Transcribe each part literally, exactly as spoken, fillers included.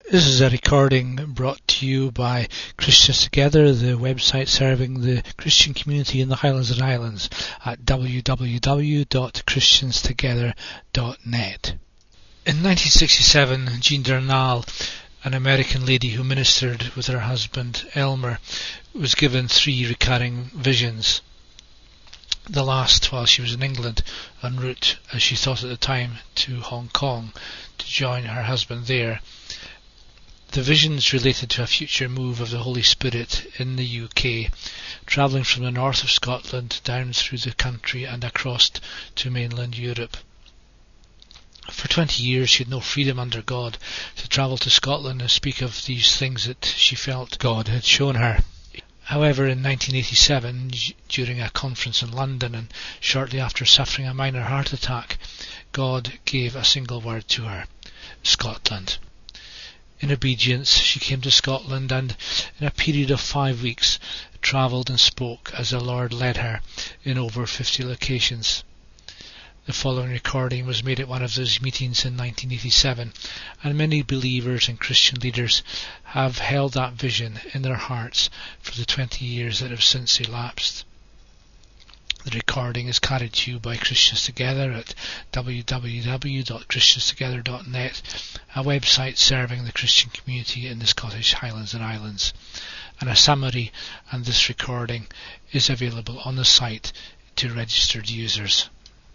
This is a recording brought to you by Christians Together, the website serving the Christian community in the Highlands and Islands at w w w dot christians together dot net. In nineteen sixty-seven, Jean Dernal, an American lady who ministered with her husband Elmer, was given three recurring visions. The last while she was in England, en route, as she thought at the time, to Hong Kong to join her husband there. The visions related to a future move of the Holy Spirit in the U K, travelling from the north of Scotland down through the country and across to mainland Europe. For twenty years she had no freedom under God to travel to Scotland and speak of these things that she felt God had shown her. However, in nineteen eighty-seven, during a conference in London and shortly after suffering a minor heart attack, God gave a single word to her: Scotland. In obedience, she came to Scotland and, in a period of five weeks, travelled and spoke as the Lord led her in over fifty locations. The following recording was made at one of those meetings in nineteen eighty-seven, and many believers and Christian leaders have held that vision in their hearts for the twenty years that have since elapsed. The recording is carried to you by Christians Together at w w w dot christians together dot net, a website serving the Christian community in the Scottish Highlands and Islands, and a summary and this recording is available on the site to registered users.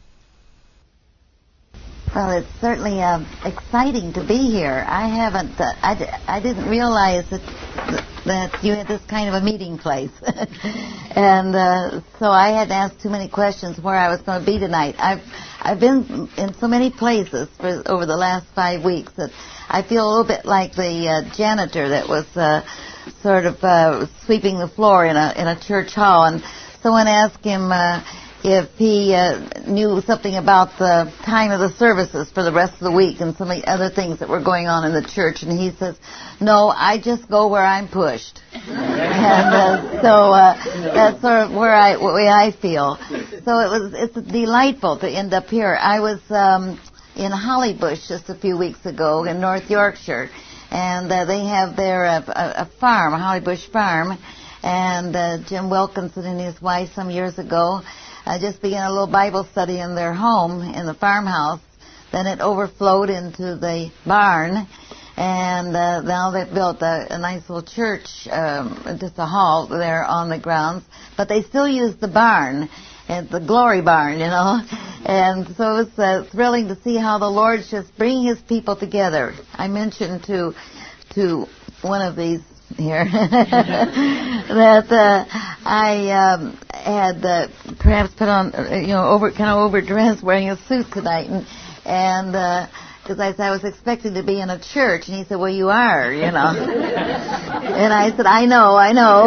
Well, it's certainly um, exciting to be here. I haven't, uh, I, d- I didn't realize that that you had this kind of a meeting place. and uh, so I hadn't asked too many questions where I was going to be tonight. I've I've been in so many places for over the last five weeks that I feel a little bit like the uh, janitor that was uh, sort of uh, sweeping the floor in a in a church hall, and someone asked him uh, if he uh, knew something about the time of the services for the rest of the week and some of the other things that were going on in the church. And he says, no, I just go where I'm pushed. and uh, so uh, that's sort of where I, the way I feel. So it was, it's delightful to end up here. I was um, in Hollybush just a few weeks ago in North Yorkshire, and uh, they have there a, a, a farm, a Hollybush farm, and uh, Jim Wilkinson and his wife some years ago I just began a little Bible study in their home in the farmhouse. Then it overflowed into the barn, and uh, now they've built a, a nice little church, um, just a hall there on the grounds. But they still use the barn, and the glory barn, you know. And so it's uh, thrilling to see how the Lord's just bringing His people together. I mentioned to to one of these here that uh, I um, had uh, perhaps put on, uh, you know, over kind of overdressed, wearing a suit tonight, and and because uh, I said I was expecting to be in a church, and he said, "Well, you are, you know," and I said, "I know, I know."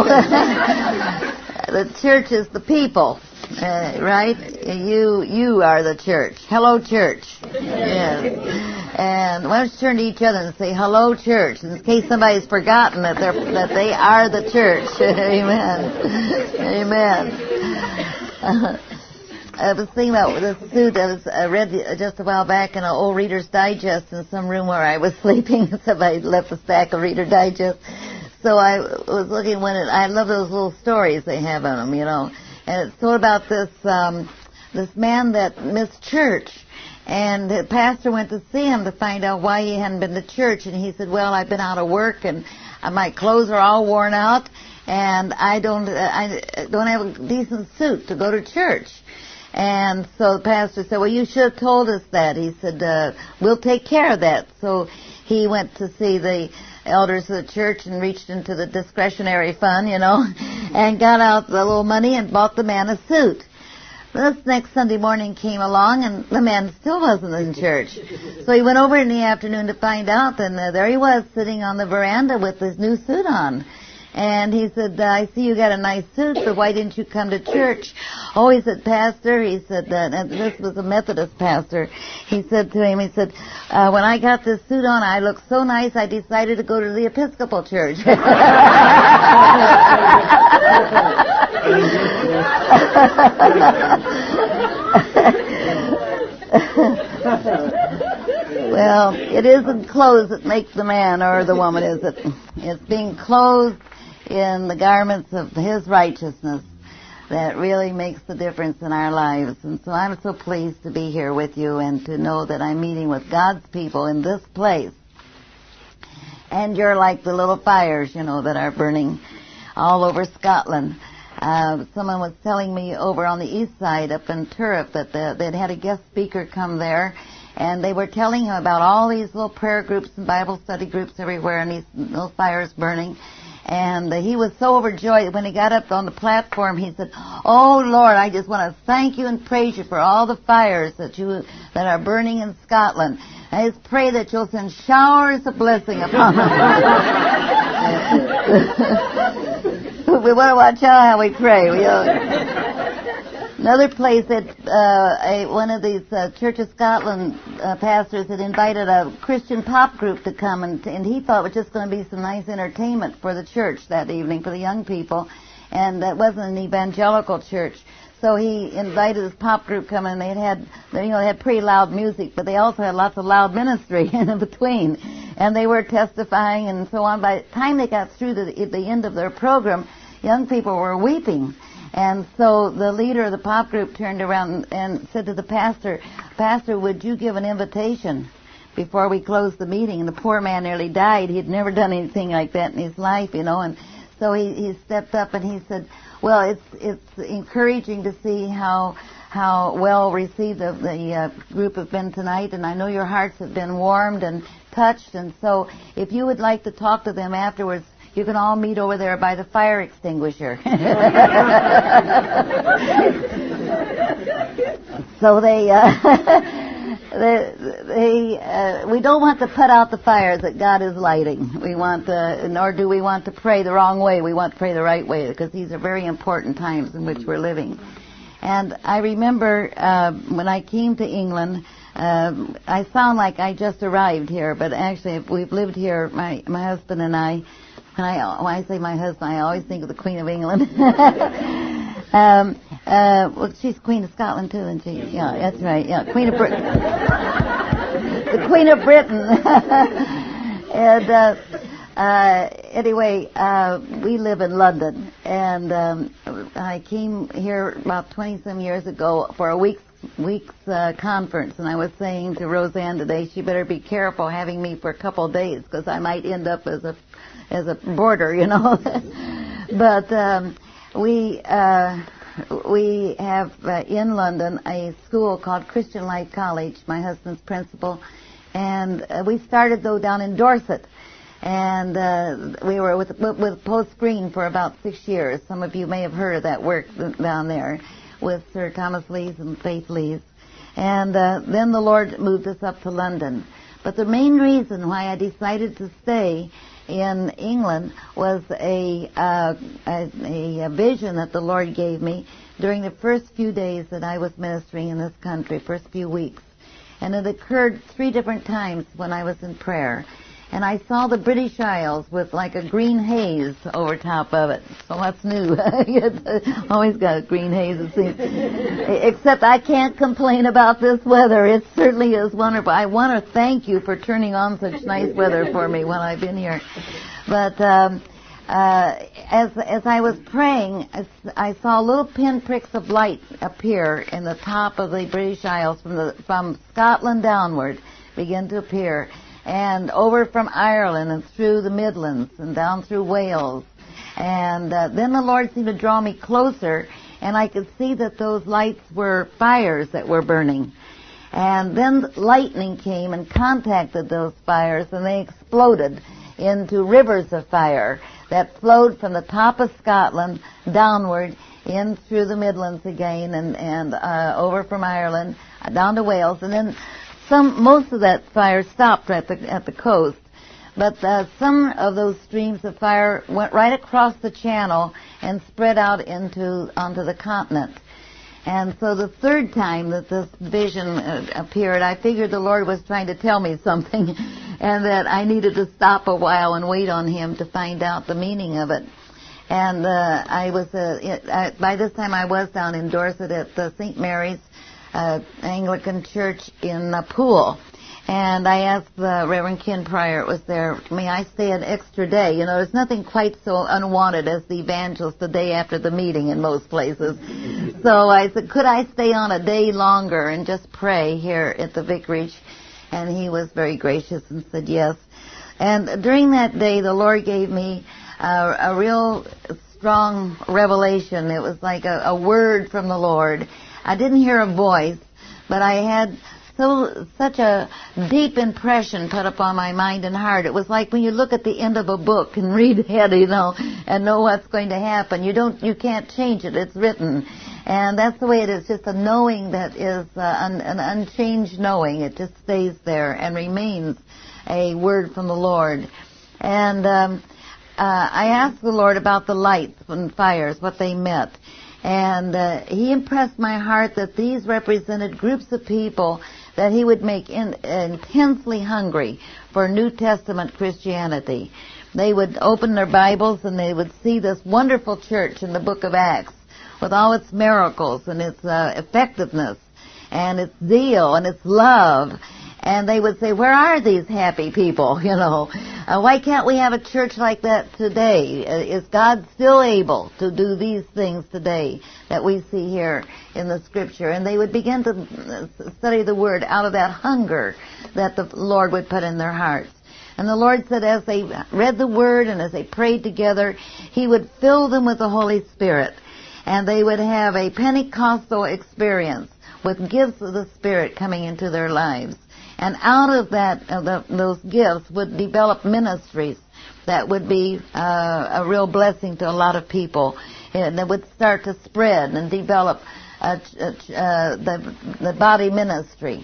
The church is the people, uh, right? You you are the church. Hello, church. Yes. And why don't you turn to each other and say, hello, church, in case somebody's forgotten that they're that they are the church. Amen. Amen. Uh, I was thinking about the suit. I was I read just a while back in an old Reader's Digest in some room where I was sleeping. Somebody left a stack of Reader Digest. So I was looking when it, I love those little stories they have in them, you know. And it's told about this um, this man that missed church. And the pastor went to see him to find out why he hadn't been to church. And he said, well, I've been out of work, and my clothes are all worn out, and I don't I don't have a decent suit to go to church. And so the pastor said, well, you should have told us that. He said, uh, we'll take care of that. So he went to see the elders of the church and reached into the discretionary fund, you know, and got out the little money and bought the man a suit. This next Sunday morning came along, and the man still wasn't in church. So he went over in the afternoon to find out, and uh, there he was sitting on the veranda with his new suit on. And he said, I see you got a nice suit, but why didn't you come to church? Oh, he said, Pastor, he said, uh, and this was a Methodist pastor. He said to him, he said, uh, when I got this suit on, I looked so nice, I decided to go to the Episcopal Church. Well, it isn't clothes that make the man or the woman, is it? It's being clothed in the garments of His righteousness that really makes the difference in our lives. And so I'm so pleased to be here with you and to know that I'm meeting with God's people in this place. And you're like the little fires, you know, that are burning all over Scotland. Uh, someone was telling me over on the east side up in Turriff that the, they'd had a guest speaker come there, and they were telling him about all these little prayer groups and Bible study groups everywhere and these little fires burning. And uh, he was so overjoyed when he got up on the platform. He said, "Oh Lord, I just want to thank you and praise you for all the fires that you that are burning in Scotland. I just pray that you'll send showers of blessing upon them." We want to watch out how we pray. We, uh, Another place that uh, a, one of these uh, Church of Scotland uh, pastors had invited a Christian pop group to come, and, and he thought it was just going to be some nice entertainment for the church that evening, for the young people, and that wasn't an evangelical church. So he invited this pop group to come, and they had, you know, they had pretty loud music, but they also had lots of loud ministry in between, and they were testifying and so on. By the time they got through to the, at the end of their program, young people were weeping. And so the leader of the pop group turned around and, and said to the pastor, "Pastor, would you give an invitation before we close the meeting?" And the poor man nearly died. He'd never done anything like that in his life, you know. And so he, he stepped up and he said, "Well, it's it's encouraging to see how how well received the, the uh, group have been tonight, and I know your hearts have been warmed and touched. And so if you would like to talk to them afterwards, you can all meet over there by the fire extinguisher." So they, uh, they, they uh, we don't want to put out the fires that God is lighting. We want, uh, nor do we want to pray the wrong way. We want to pray the right way, because these are very important times in which we're living. And I remember uh, when I came to England, uh, I sound like I just arrived here, but actually we've lived here, my my husband and I. And I, when I say my husband, I always think of the Queen of England. um, uh, well, she's Queen of Scotland too, isn't she? Yeah, that's right. Yeah, Queen of Britain. The Queen of Britain. And uh, uh, anyway, uh, we live in London, and um, I came here about twenty some years ago for a week's week's uh, conference, and I was saying to Roseanne today, she better be careful having me for a couple of days, because I might end up as a as a boarder, you know. But um, we uh, we have uh, in London a school called Christian Life College. My husband's principal, and uh, we started though down in Dorset, and uh, we were with with Post Green for about six years. Some of you may have heard of that work down there with Sir Thomas Lees and Faith Lees, and uh, then the Lord moved us up to London. But the main reason why I decided to stay in England was a, uh, a, a vision that the Lord gave me during the first few days that I was ministering in this country, first few weeks. And it occurred three different times when I was in prayer. And I saw the British Isles with like a green haze over top of it. So that's new. Always got a green haze, it seems. Except I can't complain about this weather. It certainly is wonderful. I want to thank you for turning on such nice weather for me while I've been here. But um, uh, as as I was praying, I saw little pinpricks of light appear in the top of the British Isles from the from Scotland downward, begin to appear. And over from Ireland and through the Midlands and down through Wales. And uh, then the Lord seemed to draw me closer, and I could see that those lights were fires that were burning. And then lightning came and contacted those fires, and they exploded into rivers of fire that flowed from the top of Scotland downward in through the Midlands again, and, and uh, over from Ireland down to Wales. And then Some, most of that fire stopped at the at the coast, but uh, some of those streams of fire went right across the channel and spread out into onto the continent. And so the third time that this vision uh, appeared, I figured the Lord was trying to tell me something, and that I needed to stop a while and wait on Him to find out the meaning of it. And uh, I was uh, it, I, by this time I was down in Dorset at the Saint Mary's Uh, Anglican Church in uh, Poole, And I asked the Reverend Ken Pryor, it was there, may I stay an extra day? You know, there's nothing quite so unwanted as the evangelist the day after the meeting in most places. So I said, could I stay on a day longer and just pray here at the vicarage? And he was very gracious and said yes. And during that day, the Lord gave me a, a real strong revelation. It was like a, a word from the Lord. I didn't hear a voice, but I had so such a deep impression put upon my mind and heart. It was like when you look at the end of a book and read ahead, you know, and know what's going to happen. You don't, you can't change it. It's written. And that's the way it is, just a knowing that is uh, an, an unchanged knowing. It just stays there and remains a word from the Lord. And um, uh, I asked the Lord about the lights and fires, what they meant. And uh, he impressed my heart that these represented groups of people that he would make in, intensely hungry for New Testament Christianity. They would open their Bibles and they would see this wonderful church in the book of Acts with all its miracles and its uh, effectiveness and its zeal and its love. And they would say, where are these happy people, you know? Uh, why can't we have a church like that today? Uh, is God still able to do these things today that we see here in the Scripture? And they would begin to study the Word out of that hunger that the Lord would put in their hearts. And the Lord said as they read the Word and as they prayed together, He would fill them with the Holy Spirit. And they would have a Pentecostal experience with gifts of the Spirit coming into their lives. And out of that, uh, the, those gifts would develop ministries that would be uh, a real blessing to a lot of people. And they would start to spread and develop uh, uh, the, the body ministry.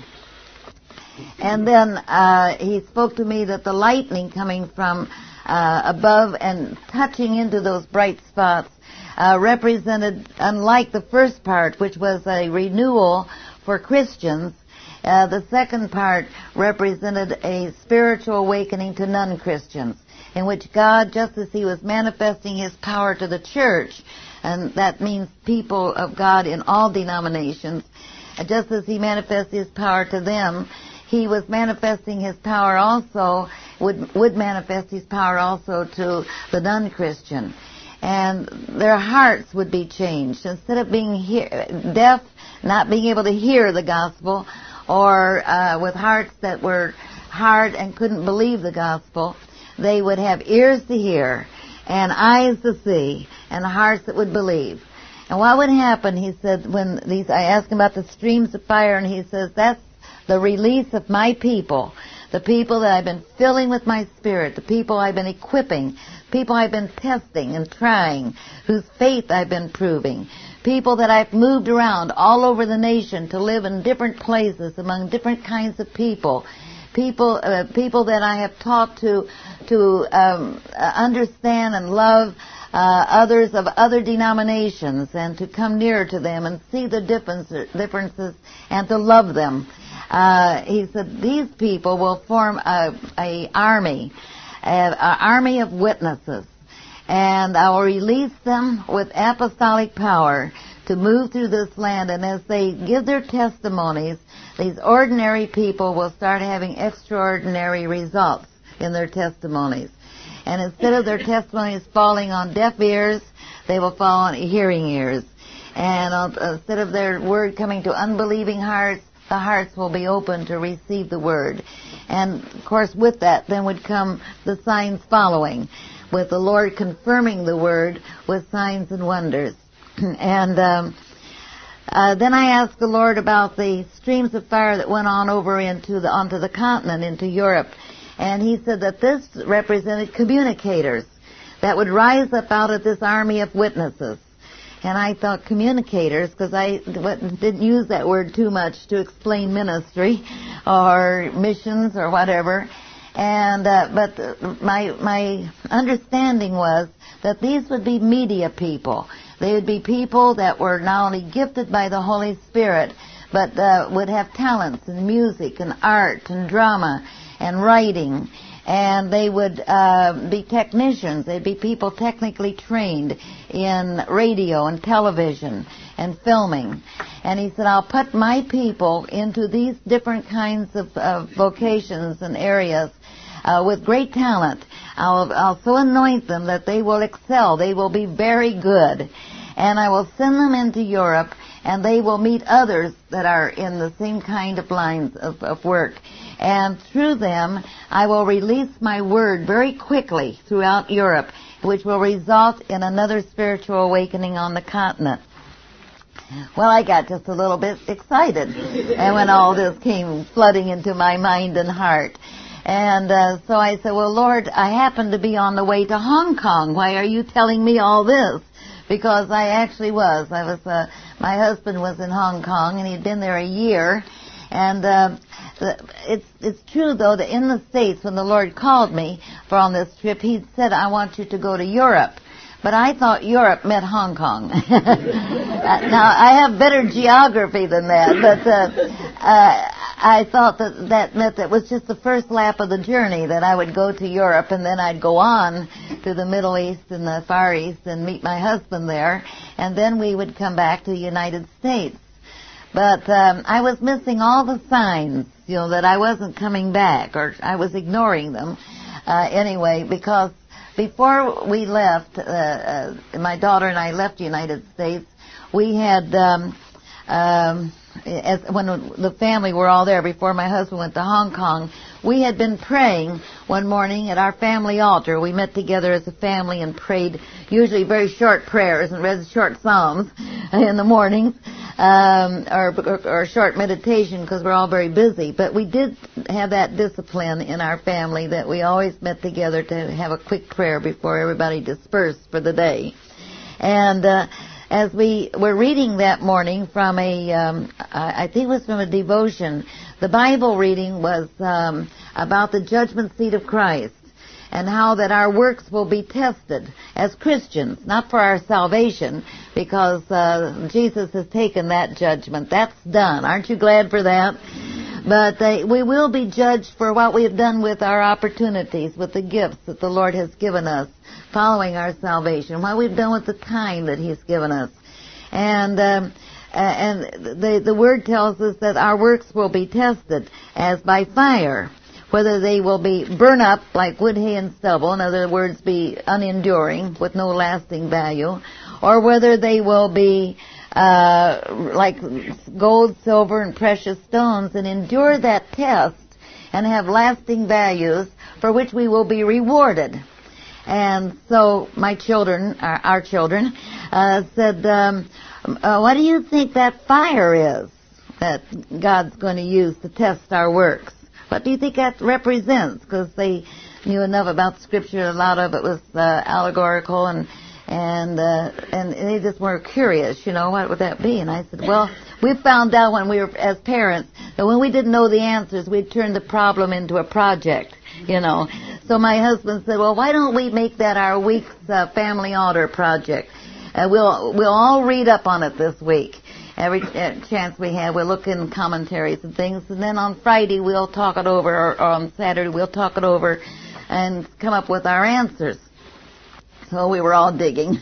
And then uh, he spoke to me that the lightning coming from uh, above and touching into those bright spots uh, represented, unlike the first part, which was a renewal for Christians, Uh, the second part represented a spiritual awakening to non-Christians, in which God, just as He was manifesting His power to the church, and that means people of God in all denominations, just as He manifested His power to them, He was manifesting His power also, would, would manifest His power also to the non-Christian. And their hearts would be changed. Instead of being hear, deaf, not being able to hear the gospel, or uh, with hearts that were hard and couldn't believe the gospel, they would have ears to hear and eyes to see and hearts that would believe. And what would happen, he said, when these, I asked him about the streams of fire, and he says, that's the release of my people, the people that I've been filling with my Spirit, the people I've been equipping, people I've been testing and trying, whose faith I've been proving, people that I've moved around all over the nation to live in different places among different kinds of people, people uh, people that I have taught to to um, understand and love uh, others of other denominations and to come nearer to them and see the differences, differences and to love them. Uh, he said these people will form a, a army, an army of witnesses. And I will release them with apostolic power to move through this land. And as they give their testimonies, these ordinary people will start having extraordinary results in their testimonies. And instead of their testimonies falling on deaf ears, they will fall on hearing ears. And uh, instead of their word coming to unbelieving hearts, the hearts will be open to receive the word. And, of course, with that then would come the signs following, with the Lord confirming the word with signs and wonders. And um, uh, then I asked the Lord about the streams of fire that went on over into the onto the continent, into Europe. And He said that this represented communicators that would rise up out of this army of witnesses. And I thought communicators, because I didn't use that word too much to explain ministry or missions or whatever. And uh, but my my understanding was that these would be media people. They would be people that were not only gifted by the Holy Spirit, but uh, would have talents in music and art and drama and writing and they would uh, be technicians. They'd be people technically trained in radio and television and filming. And he said, I'll put my people into these different kinds of uh, vocations and areas uh, with great talent. I'll, I'll so anoint them that they will excel. They will be very good. And I will send them into Europe, and they will meet others that are in the same kind of lines of, of work. And through them, I will release my word very quickly throughout Europe, which will result in another spiritual awakening on the continent. Well, I got just a little bit excited, and when all this came flooding into my mind and heart. And uh, so I said, well, Lord, I happen to be on the way to Hong Kong. Why are you telling me all this? Because I actually was. I was. Uh, my husband was in Hong Kong, and he'd been there a year. And uh, it's it's true, though, that in the States, when the Lord called me for on this trip, He said, I want you to go to Europe. But I thought Europe meant Hong Kong. Now, I have better geography than that, but uh, uh, I thought that that meant that it was just the first lap of the journey, that I would go to Europe, and then I'd go on to the Middle East and the Far East and meet my husband there, and then we would come back to the United States. But um, I was missing all the signs, you know, that I wasn't coming back, or I was ignoring them uh, anyway, because before we left, uh, uh, my daughter and I left the United States, we had, um, um, as, when the family were all there before my husband went to Hong Kong, we had been praying one morning at our family altar. We met together as a family and prayed usually very short prayers and read short psalms in the mornings, um, or, or, or short meditation, because we're all very busy. But we did have that discipline in our family that we always met together to have a quick prayer before everybody dispersed for the day. And uh, as we were reading that morning from a, um, I think it was from a devotion, the Bible reading was um, about the judgment seat of Christ, and how that our works will be tested as Christians, not for our salvation, because uh, Jesus has taken that judgment. That's done. Aren't you glad for that? But uh, we will be judged for what we have done with our opportunities, with the gifts that the Lord has given us following our salvation, what we've done with the time that He's given us. And um, uh, and the, the Word tells us that our works will be tested as by fire, whether they will be burn up like wood, hay, and stubble, in other words, be unenduring with no lasting value, or whether they will be uh, like gold, silver, and precious stones, and endure that test and have lasting values for which we will be rewarded. And so my children, our, our children, uh, said, um, uh, what do you think that fire is that God's going to use to test our works? What do you think that represents? Because they knew enough about Scripture. A lot of it was uh, allegorical, and and uh, and they just were curious. You know, what would that be? And I said, well, we found out when we were as parents that when we didn't know the answers, we'd turn the problem into a project. You know, so my husband said, well, why don't we make that our week's uh, family altar project? Uh, we'll we'll all read up on it this week. Every chance we have, we'll look in commentaries and things, and then on Friday we'll talk it over, or, or on Saturday we'll talk it over and come up with our answers. So we were all digging.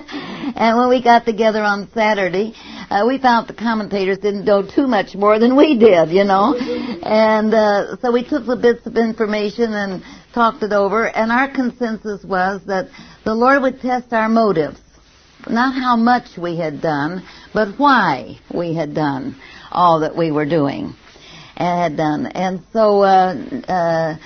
And when we got together on Saturday, uh, we found the commentators didn't know too much more than we did, you know. And uh, so we took the bits of information and talked it over, and our consensus was that the Lord would test our motives. Not how much we had done, but why we had done all that we were doing and had done. And so uh, uh,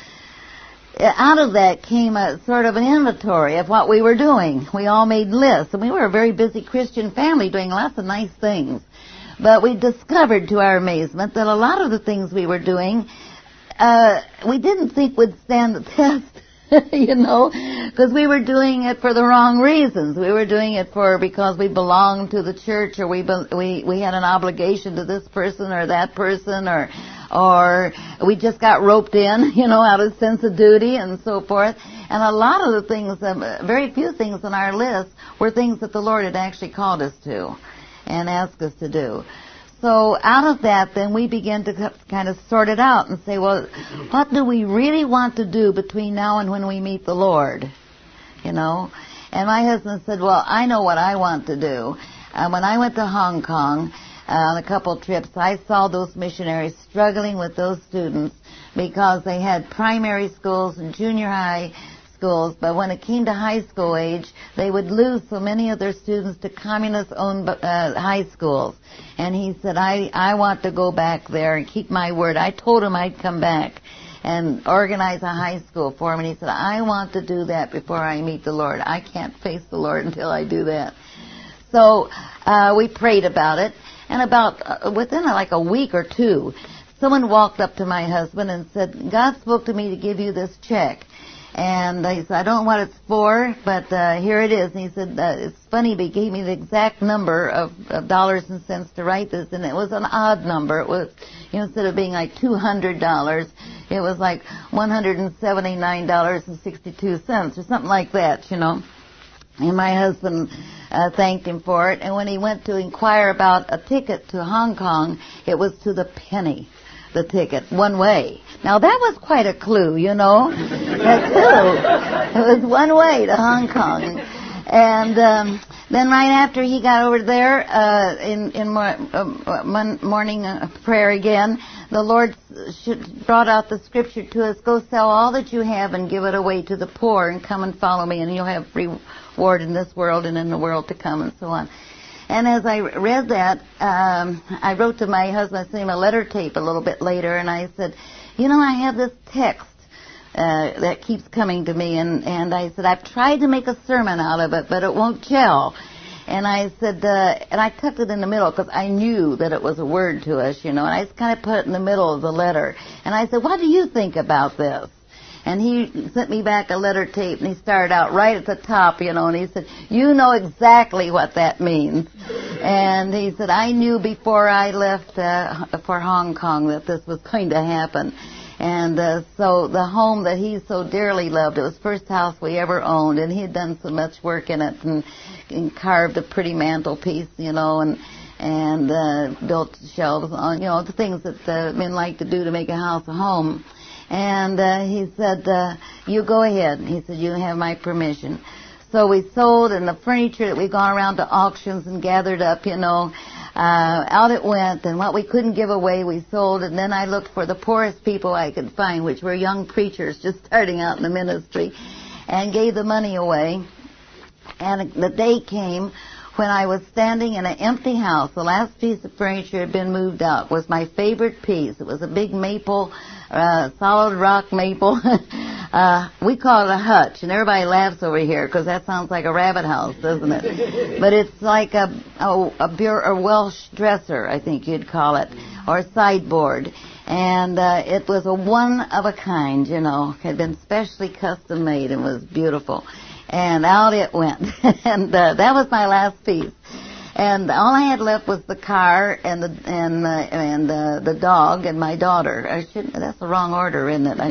out of that came a sort of an inventory of what we were doing. We all made lists, and we were a very busy Christian family doing lots of nice things. But we discovered, to our amazement, that a lot of the things we were doing, uh, we didn't think would stand the test. You know, because we were doing it for the wrong reasons. We were doing it for because we belonged to the church, or we we we had an obligation to this person or that person, or or we just got roped in, you know, out of sense of duty and so forth. And a lot of the things, um, very few things on our list were things that the Lord had actually called us to and asked us to do. so out of that, then we begin to kind of sort it out and say, well, what do we really want to do between now and when we meet the Lord? You know? And my husband said, well, I know what I want to do. Uh, when I went to Hong Kong uh, on a couple of trips, I saw those missionaries struggling with those students because they had primary schools and junior high schools, but when it came to high school age, they would lose so many of their students to communist-owned uh, high schools. And he said, I, I want to go back there and keep my word. I told him I'd come back and organize a high school for him. And he said, I want to do that before I meet the Lord. I can't face the Lord until I do that. So uh, we prayed about it. And about uh, within uh, like a week or two, someone walked up to my husband and said, God spoke to me to give you this check. And he said, I don't know what it's for, but uh, here it is. And he said, uh, it's funny, but he gave me the exact number of, of dollars and cents to write this, and it was an odd number. It was, you know, instead of being like two hundred dollars, it was like one hundred seventy-nine dollars and sixty-two cents or something like that, you know. And my husband uh, thanked him for it. And when he went to inquire about a ticket to Hong Kong, it was to the penny, the ticket, one way. Now, that was quite a clue, you know. That clue. It was one way to Hong Kong. And um, then right after he got over there uh, in, in mor- uh, morning uh, prayer again, the Lord brought out the scripture to us, go sell all that you have and give it away to the poor and come and follow me, and you'll have reward in this world and in the world to come, and so on. And as I read that, um, I wrote to my husband, I sent him a letter tape a little bit later, and I said, you know, I have this text uh, that keeps coming to me, and, and I said, I've tried to make a sermon out of it, but it won't gel. And I said, uh, and I tucked it in the middle because I knew that it was a word to us, you know, and I just kind of put it in the middle of the letter. And I said, what do you think about this? And he sent me back a letter tape, and he started out right at the top, you know, and he said, you know exactly what that means. And he said, I knew before I left uh, for Hong Kong that this was going to happen. And uh, so the home that he so dearly loved, it was the first house we ever owned, and he had done so much work in it and, and carved a pretty mantelpiece, you know, and and uh, built shelves on, you know, the things that uh, men like to do to make a house a home. And uh, he said, uh, you go ahead. He said, you have my permission. So we sold, and the furniture that we'd gone around to auctions and gathered up, you know, uh, out it went. And what we couldn't give away, we sold. And then I looked for the poorest people I could find, which were young preachers just starting out in the ministry, and gave the money away. And the day came when I was standing in an empty house. The last piece of furniture had been moved out. It was my favorite piece. It was a big maple, uh, solid rock maple. uh, we call it a hutch, and everybody laughs over here because that sounds like a rabbit house, doesn't it? But it's like a, a, a, bur- a Welsh dresser, I think you'd call it, or a sideboard. And uh, it was a one of a kind, you know. It had been specially custom made and was beautiful. And out it went. And uh, that was my last piece. And all I had left was the car and the and uh, and uh, the dog and my daughter. I shouldn't. That's the wrong order, isn't it? I,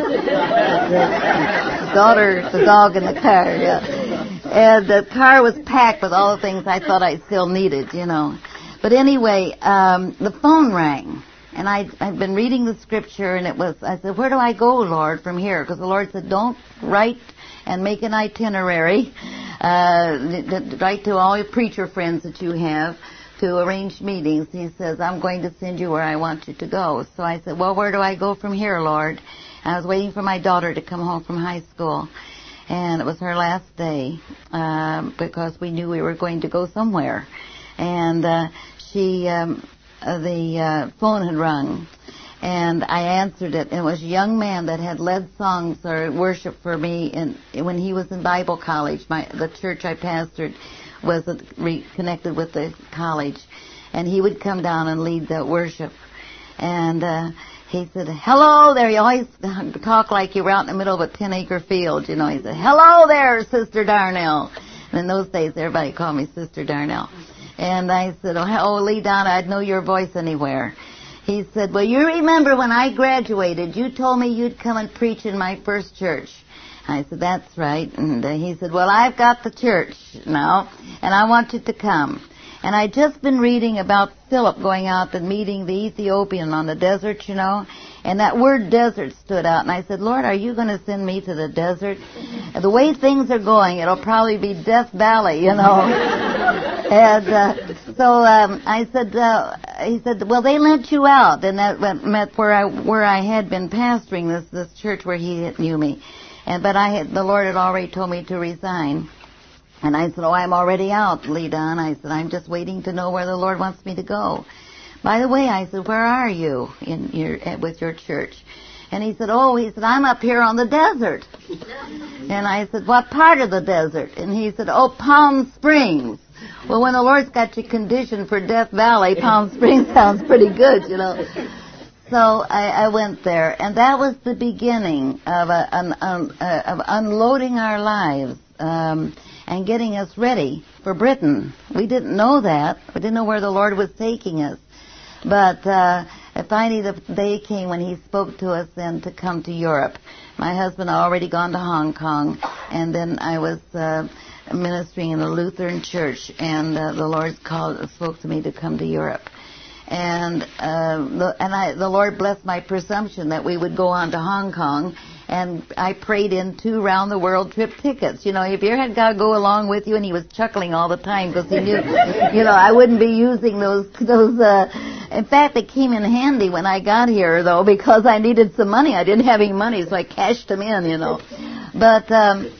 the daughter, the dog, and the car. Yeah. And the car was packed with all the things I thought I still needed, you know. But anyway, um, the phone rang. And I, I'd been reading the scripture, and it was, I said, where do I go, Lord, from here? Because the Lord said, don't write and make an itinerary. Uh, write to all your preacher friends that you have to arrange meetings. He says, I'm going to send you where I want you to go. So I said, well, where do I go from here, Lord? I was waiting for my daughter to come home from high school. And it was her last day um, because we knew we were going to go somewhere. And uh, she... Um, Uh, the uh, phone had rung, and I answered it. And it was a young man that had led songs or worship for me in, when he was in Bible college. My, the church I pastored was re- connected with the college, and he would come down and lead the worship. And uh, he said, hello there. He always talked like you were out in the middle of a ten-acre field, you know. He said, hello there, Sister Darnell. And in those days, everybody called me Sister Darnell. And I said, oh, Lee Donna, I'd know your voice anywhere. He said, well, you remember when I graduated, you told me you'd come and preach in my first church. I said, that's right. And uh, he said, well, I've got the church now, and I want you to come. And I'd just been reading about Philip going out and meeting the Ethiopian on the desert, you know. And that word desert stood out. And I said, Lord, are you going to send me to the desert? And the way things are going, it'll probably be Death Valley, you know. and uh, so um, I said, uh, he said, well, they lent you out. And that meant where I where I had been pastoring this, this church where he knew me. And But I had, the Lord had already told me to resign. And I said, oh, I'm already out, Lee Don. I said, I'm just waiting to know where the Lord wants me to go. By the way, I said, where are you in your, with your church? And he said, oh, he said, I'm up here on the desert. And I said, what part of the desert? And he said, oh, Palm Springs. Well, when the Lord's got you conditioned for Death Valley, Palm Springs sounds pretty good, you know. So I, I went there, and that was the beginning of, a, an, um, uh, of unloading our lives. Um, and getting us ready for Britain. We didn't know that. We didn't know where the Lord was taking us. But uh, finally the day came when he spoke to us then to come to Europe. My husband had already gone to Hong Kong, and then I was uh, ministering in a Lutheran church, and uh, the Lord called, spoke to me to come to Europe. And uh, the, and I, the Lord blessed my presumption that we would go on to Hong Kong. And I prayed in two round-the-world trip tickets. You know, if you had God go along with you, and he was chuckling all the time because he knew, you know, I wouldn't be using those, those, uh, in fact, they came in handy when I got here, though, because I needed some money. I didn't have any money, so I cashed them in, you know. But, um,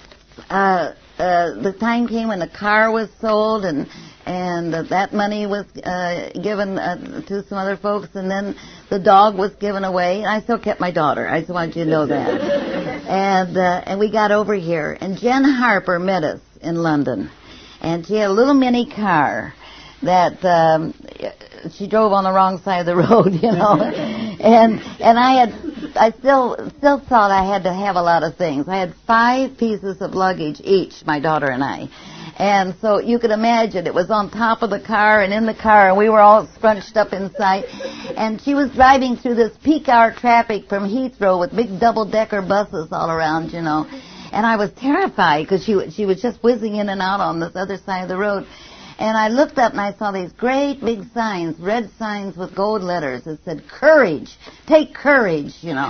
uh, uh, the time came when the car was sold, and, and uh, that money was uh, given uh, to some other folks, and then the dog was given away. And I still kept my daughter. I just wanted you to know that. and uh, and we got over here, and Jen Harper met us in London, and she had a little mini car that um, she drove on the wrong side of the road, you know. and and I had I still still thought I had to have a lot of things. I had five pieces of luggage each, my daughter and I. And so you could imagine it was on top of the car and in the car, and we were all scrunched up inside. And she was driving through this peak hour traffic from Heathrow with big double-decker buses all around, you know. And I was terrified because she, she was just whizzing in and out on this other side of the road. And I looked up and I saw these great big signs, red signs with gold letters that said, courage, take courage, you know.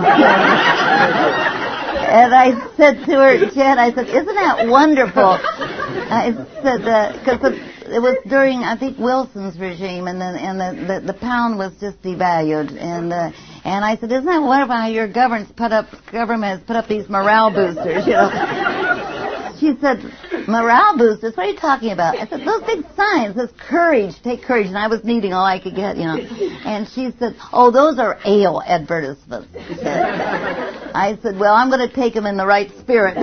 And I said to her, Jen, I said, isn't that wonderful? I said, because uh, it was during, I think, Wilson's regime, and, the, and the, the, the pound was just devalued. And uh, and I said, isn't that wonderful how your government's put up, government has put up these morale boosters, you know? She said, morale boosters? What are you talking about? I said, those big signs, says courage, take courage. And I was needing all I could get, you know. And she said, oh, those are ale advertisements. I said, well, I'm going to take them in the right spirit.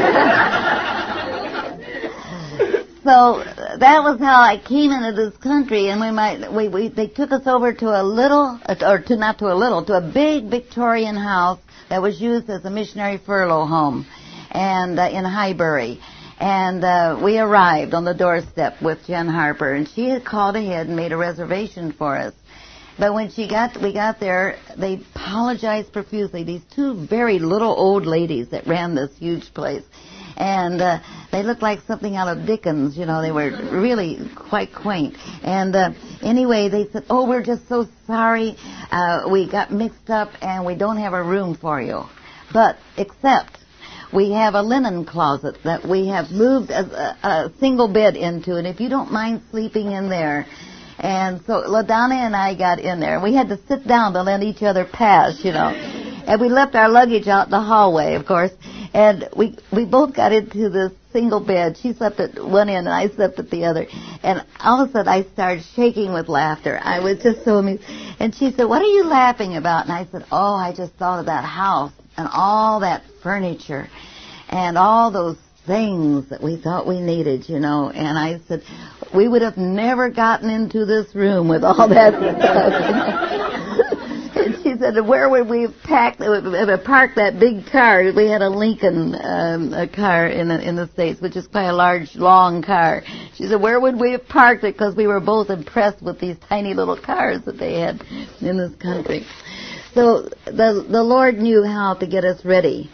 So that was how I came into this country, and we might we, we they took us over to a little, or to not to a little, to a big Victorian house that was used as a missionary furlough home, and uh, in Highbury. And uh, we arrived on the doorstep with Jen Harper, and she had called ahead and made a reservation for us. But when she got, we got there, they apologized profusely. These two very little old ladies that ran this huge place. And uh, they looked like something out of Dickens, you know. They were really quite quaint. And uh, anyway, they said, oh, we're just so sorry. Uh, we got mixed up, and we don't have a room for you. But except we have a linen closet that we have moved a, a, a single bed into, and if you don't mind sleeping in there. And so LaDonna and I got in there. We had to sit down to let each other pass, you know. And we left our luggage out in the hallway, of course. And we we both got into this single bed. She slept at one end and I slept at the other. And all of a sudden I started shaking with laughter. I was just so amused. And she said, what are you laughing about? And I said, oh, I just thought of that house and all that furniture and all those things that we thought we needed, you know. And I said, we would have never gotten into this room with all that stuff. And she said, where would we have packed, have parked that big car? We had a Lincoln um, a car in the, in the States, which is quite a large, long car. She said, where would we have parked it? Because we were both impressed with these tiny little cars that they had in this country. So the the Lord knew how to get us ready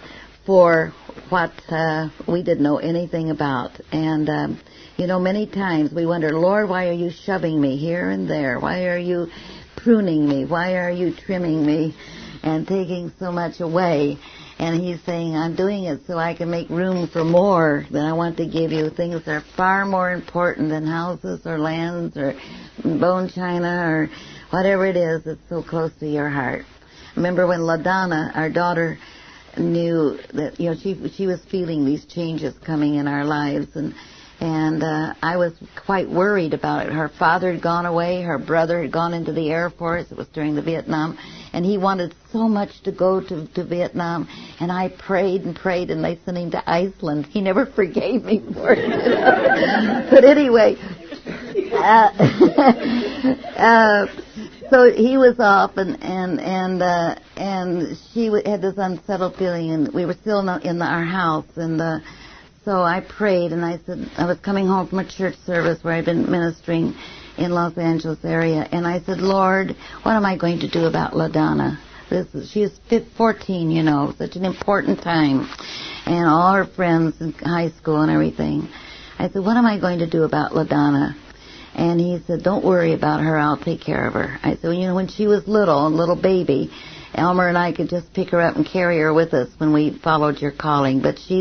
for what uh, we didn't know anything about. And, um, you know, many times we wonder, Lord, why are you shoving me here and there? Why are you pruning me? Why are you trimming me and taking so much away? And he's saying, I'm doing it so I can make room for more that I want to give you. Things that are far more important than houses or lands or bone china or whatever it is that's so close to your heart. Remember when LaDonna, our daughter, knew that, you know, she she was feeling these changes coming in our lives, and and uh, I was quite worried about it. Her father had gone away, her brother had gone into the Air Force. It was during the Vietnam, and he wanted so much to go to, to Vietnam, and I prayed and prayed, and they sent him to Iceland. He never forgave me for it. But anyway, uh, uh, so he was off, and and and uh, and she had this unsettled feeling, and we were still in, in our house, and uh, so I prayed, and I said, I was coming home from a church service where I'd been ministering in Los Angeles area, and I said, Lord, what am I going to do about LaDonna? This is, she is fourteen, you know, such an important time, and all her friends in high school and everything. I said, what am I going to do about LaDonna? And he said, don't worry about her, I'll take care of her. I said, well, you know, when she was little, a little baby, Elmer and I could just pick her up and carry her with us when we followed your calling. But she's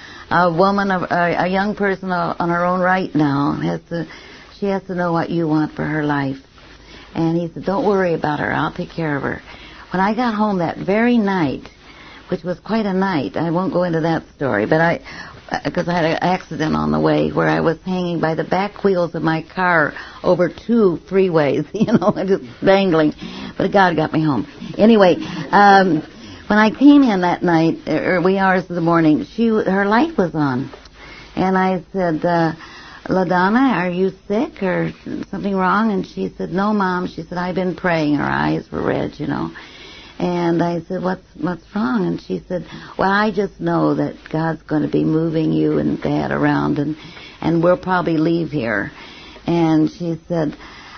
a woman, of, a, a young person on her own right now. Has to, she has to know what you want for her life. And he said, don't worry about her, I'll take care of her. When I got home that very night, which was quite a night, I won't go into that story, but I... because I had an accident on the way where I was hanging by the back wheels of my car over two freeways, you know, just dangling. But God got me home. Anyway, um, when I came in that night, or wee hours of the morning, she her light was on. And I said, uh, LaDonna, are you sick or something wrong? And she said, no, Mom. She said, I've been praying. Her eyes were red, you know. And I said, what's what's wrong? And she said, well, I just know that God's going to be moving you and Dad around, and, and we'll probably leave here. And she said,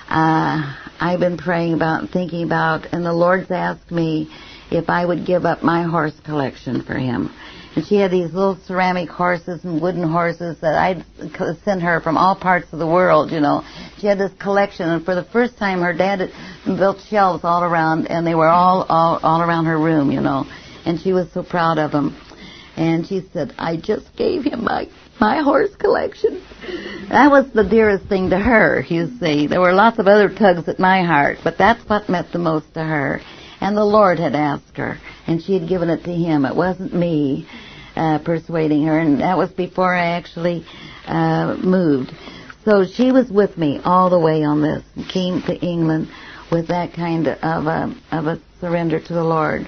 uh, I've been praying about, thinking about, and the Lord's asked me if I would give up my horse collection for him. And she had these little ceramic horses and wooden horses that I'd sent her from all parts of the world, you know. She had this collection, and for the first time her dad had built shelves all around, and they were all, all, all around her room, you know. And she was so proud of them. And she said, I just gave him my, my horse collection. That was the dearest thing to her, you see. There were lots of other tugs at my heart, but that's what meant the most to her. And the Lord had asked her, and she had given it to him. It wasn't me uh, persuading her, and that was before I actually uh, moved. So she was with me all the way on this, and came to England with that kind of a, of a surrender to the Lord.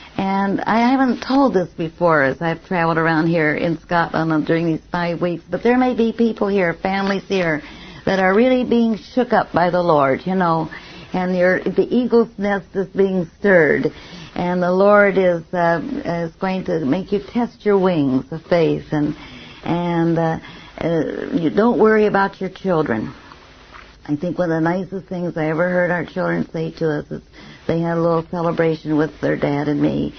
And I haven't told this before as I've traveled around here in Scotland during these five weeks, but there may be people here, families here, that are really being shook up by the Lord, you know. And your, the eagle's nest is being stirred, and the Lord is uh, is going to make you test your wings of faith, and and uh, uh, you don't worry about your children. I think one of the nicest things I ever heard our children say to us is they had a little celebration with their dad and me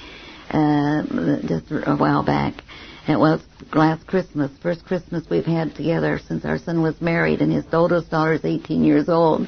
uh, just a while back. It was last Christmas, first Christmas we've had together since our son was married, and his oldest daughter is eighteen years old.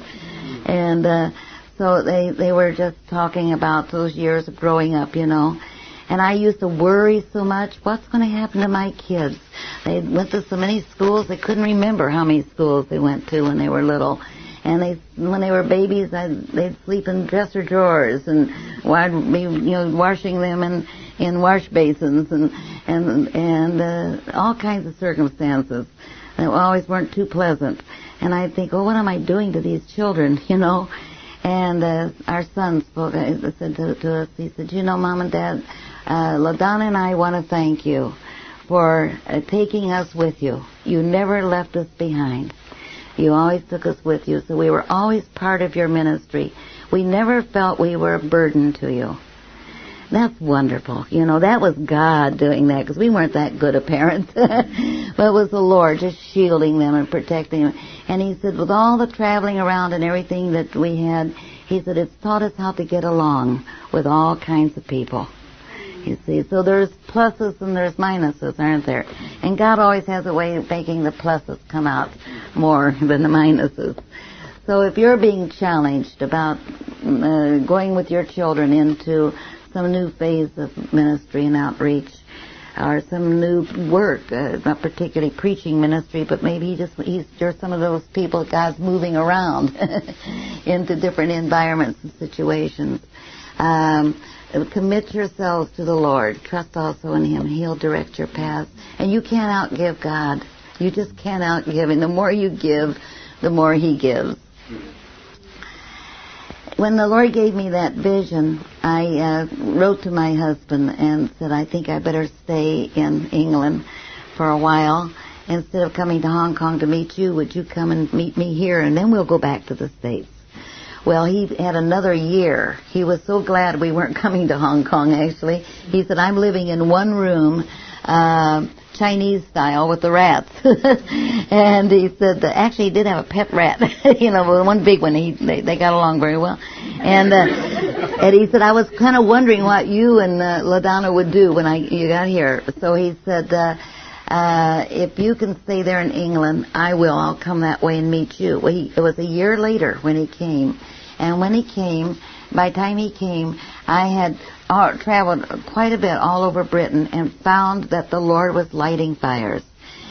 And uh, so they, they were just talking about those years of growing up, you know. And I used to worry so much, what's going to happen to my kids? They went to so many schools, they couldn't remember how many schools they went to when they were little. And they, when they were babies, I'd, they'd sleep in dresser drawers, and I'd be, you know, washing them in, in wash basins, and and and uh, all kinds of circumstances that always weren't too pleasant. And I'd think, oh, what am I doing to these children, you know? And uh, our son spoke, uh, said to, to us, he said, you know, Mom and Dad, uh, LaDonna and I want to thank you for uh, taking us with you. You never left us behind. You always took us with you, so we were always part of your ministry. We never felt we were a burden to you. That's wonderful. You know, that was God doing that, because we weren't that good of parents. But it was the Lord just shielding them and protecting them. And he said, with all the traveling around and everything that we had, he said, it's taught us how to get along with all kinds of people. You see, so there's pluses and there's minuses, aren't there? And God always has a way of making the pluses come out more than the minuses. So if you're being challenged about uh, going with your children into some new phase of ministry and outreach, or some new work, uh, not particularly preaching ministry, but maybe he just he's you're some of those people God's moving around into different environments and situations. Um, commit yourselves to the Lord. Trust also in Him. He'll direct your path. And you can't outgive God. You just can't outgive Him. The more you give, the more He gives. When the Lord gave me that vision, I uh, wrote to my husband and said, I think I better stay in England for a while. Instead of coming to Hong Kong to meet you, would you come and meet me here, and then we'll go back to the States. Well, he had another year. He was so glad we weren't coming to Hong Kong, actually. He said, I'm living in one room, uh, Chinese style, with the rats. And he said, that actually he did have a pet rat, you know, one big one. He, they, they got along very well. And, uh, and he said, I was kind of wondering what you and uh, LaDonna would do when I you got here. So he said, uh, uh, if you can stay there in England, I will. I'll come that way and meet you. Well, he, it was a year later when he came. And when he came, by the time he came, I had uh, traveled quite a bit all over Britain and found that the Lord was lighting fires.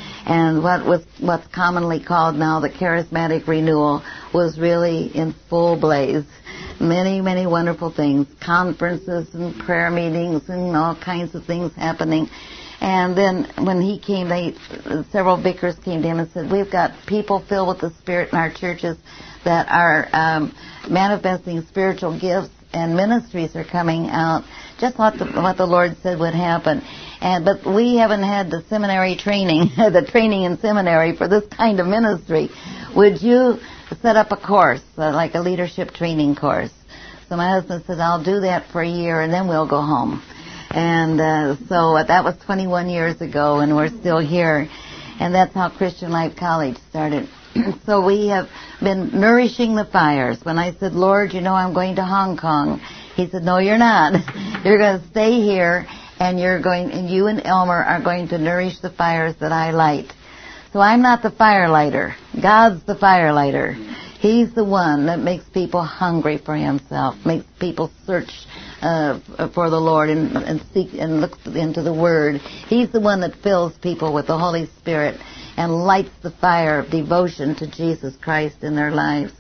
And what was what's commonly called now the charismatic renewal was really in full blaze. Many, many wonderful things, conferences and prayer meetings and all kinds of things happening. And then when he came, they several vicars came to him and said, we've got people filled with the Spirit in our churches that are um, manifesting spiritual gifts, and ministries are coming out, just what the, what the Lord said would happen. And but we haven't had the seminary training, the training in seminary for this kind of ministry. Would you set up a course, uh, like a leadership training course? So my husband said, I'll do that for a year, and then we'll go home. And uh, so uh, that was twenty-one years ago, and we're still here. And that's how Christian Life College started. So we have been nourishing the fires. When I said, Lord, you know I'm going to Hong Kong, he said, no, you're not. You're going to stay here, and you're going, and you and Elmer are going to nourish the fires that I light. So I'm not the firelighter. God's the firelighter. He's the one that makes people hungry for Himself, makes people search uh, for the Lord and, and seek and look into the Word. He's the one that fills people with the Holy Spirit and lights the fire of devotion to Jesus Christ in their lives.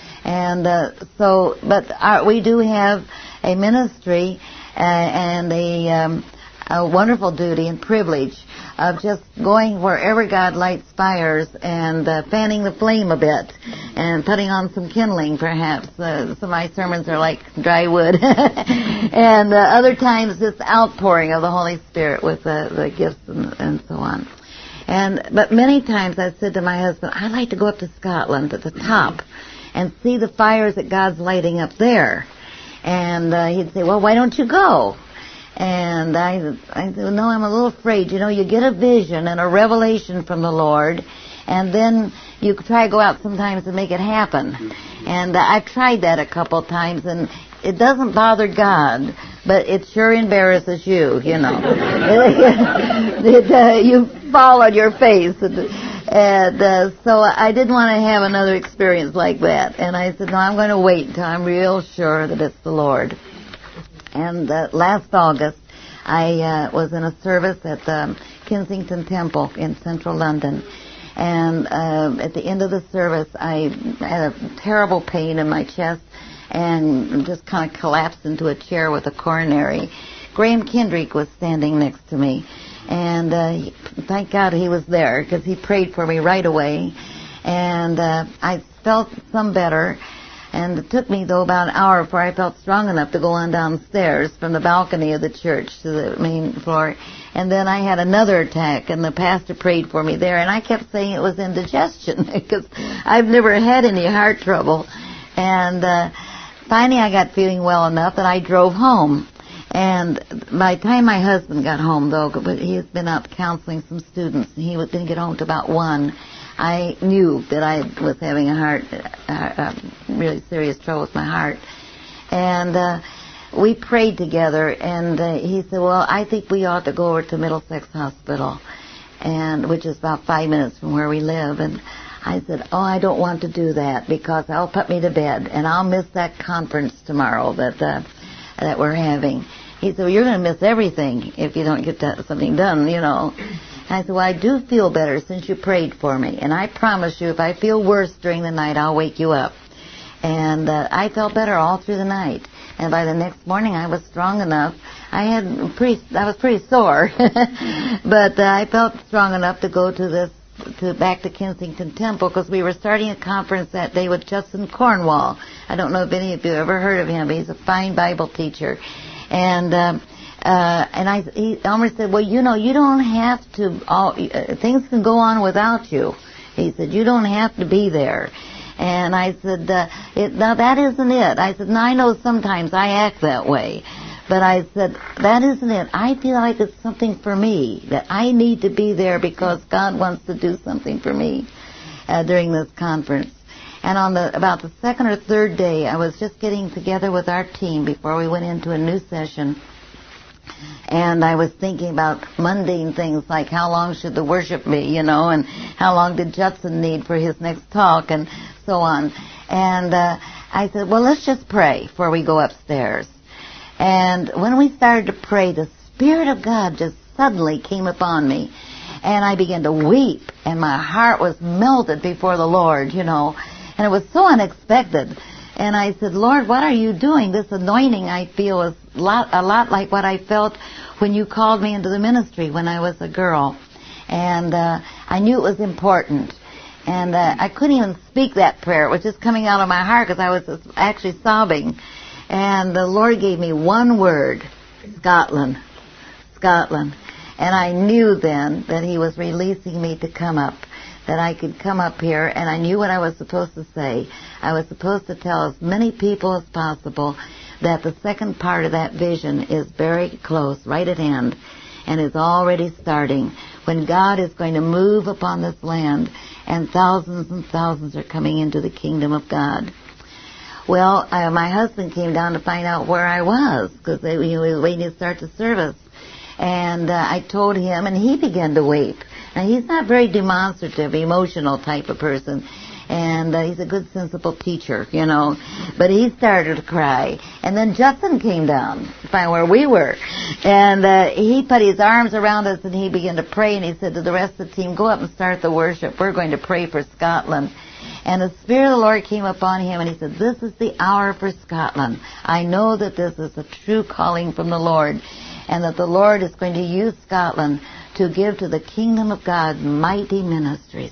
And uh, so, but our, we do have a ministry uh, and a, um, a wonderful duty and privilege of just going wherever God lights fires and uh, fanning the flame a bit and putting on some kindling, perhaps. Uh, some of my sermons are like dry wood. And uh, other times it's outpouring of the Holy Spirit with the, the gifts and, and so on. And but many times I've said to my husband, I'd like to go up to Scotland at the top and see the fires that God's lighting up there. And uh, he'd say, well, why don't you go? And I, I said, no, I'm a little afraid. You know, you get a vision and a revelation from the Lord, and then you try to go out sometimes and make it happen. And uh, I've tried that a couple of times, and it doesn't bother God, but it sure embarrasses you, you know. it, uh, you fall on your face. And, and uh, so I didn't want to have another experience like that. And I said, no, I'm going to wait until I'm real sure that it's the Lord. And uh, last August, I uh, was in a service at the Kensington Temple in central London. And uh, at the end of the service, I had a terrible pain in my chest and just kind of collapsed into a chair with a coronary. Graham Kendrick was standing next to me. And uh, he, thank God he was there, because he prayed for me right away. And uh, I felt some better. And it took me, though, about an hour before I felt strong enough to go on downstairs from the balcony of the church to the main floor. And then I had another attack, and the pastor prayed for me there. And I kept saying it was indigestion, because I've never had any heart trouble. And uh, finally I got feeling well enough that I drove home. And by the time my husband got home, though, he has been out counseling some students, and he didn't get home till about one, I knew that I was having a heart, uh, uh, really serious trouble with my heart. And uh, we prayed together, and uh, he said, well, I think we ought to go over to Middlesex Hospital, and which is about five minutes from where we live. And I said, oh, I don't want to do that because I'll put me to bed, and I'll miss that conference tomorrow that uh, that we're having. He said, well, you're going to miss everything if you don't get that, something done, you know. And I said, well, I do feel better since you prayed for me, and I promise you if I feel worse during the night, I'll wake you up. And uh, I felt better all through the night. And by the next morning, I was strong enough. I had pretty, I was pretty sore, but uh, I felt strong enough to go to this, to back to Kensington Temple, because we were starting a conference that day with Justin Cornwall. I don't know if any of you ever heard of him, but he's a fine Bible teacher. And um, uh, and I, he Elmer said, well, you know, you don't have to. All, uh, things can go on without you. He said, you don't have to be there. And I said, uh, it, now that isn't it. I said, now I know sometimes I act that way. But I said, that isn't it. I feel like it's something for me, that I need to be there because God wants to do something for me uh, during this conference. And on the about the second or third day, I was just getting together with our team before we went into a new session. And I was thinking about mundane things like how long should the worship be, you know, and how long did Judson need for his next talk, and so on. And uh, I said, well, let's just pray before we go upstairs. And when we started to pray, the Spirit of God just suddenly came upon me. And I began to weep, and my heart was melted before the Lord, you know. And it was so unexpected. And I said, Lord, what are you doing? This anointing I feel is a lot, a lot like what I felt when you called me into the ministry when I was a girl. And uh, I knew it was important. And uh, I couldn't even speak that prayer. It was just coming out of my heart because I was actually sobbing. And the Lord gave me one word, Scotland, Scotland. And I knew then that He was releasing me to come up, that I could come up here, and I knew what I was supposed to say. I was supposed to tell as many people as possible that the second part of that vision is very close, right at hand, and is already starting, when God is going to move upon this land, and thousands and thousands are coming into the kingdom of God. Well, uh, my husband came down to find out where I was, because he was waiting to start the service. And uh, I told him, and he began to weep. Now, he's not very demonstrative, emotional type of person. And uh, he's a good, sensible teacher, you know. But he started to cry. And then Justin came down to find where we were. And uh, he put his arms around us, and he began to pray. And he said to the rest of the team, go up and start the worship. We're going to pray for Scotland. And the Spirit of the Lord came upon him, and he said, this is the hour for Scotland. I know that this is a true calling from the Lord, and that the Lord is going to use Scotland to give to the kingdom of God mighty ministries.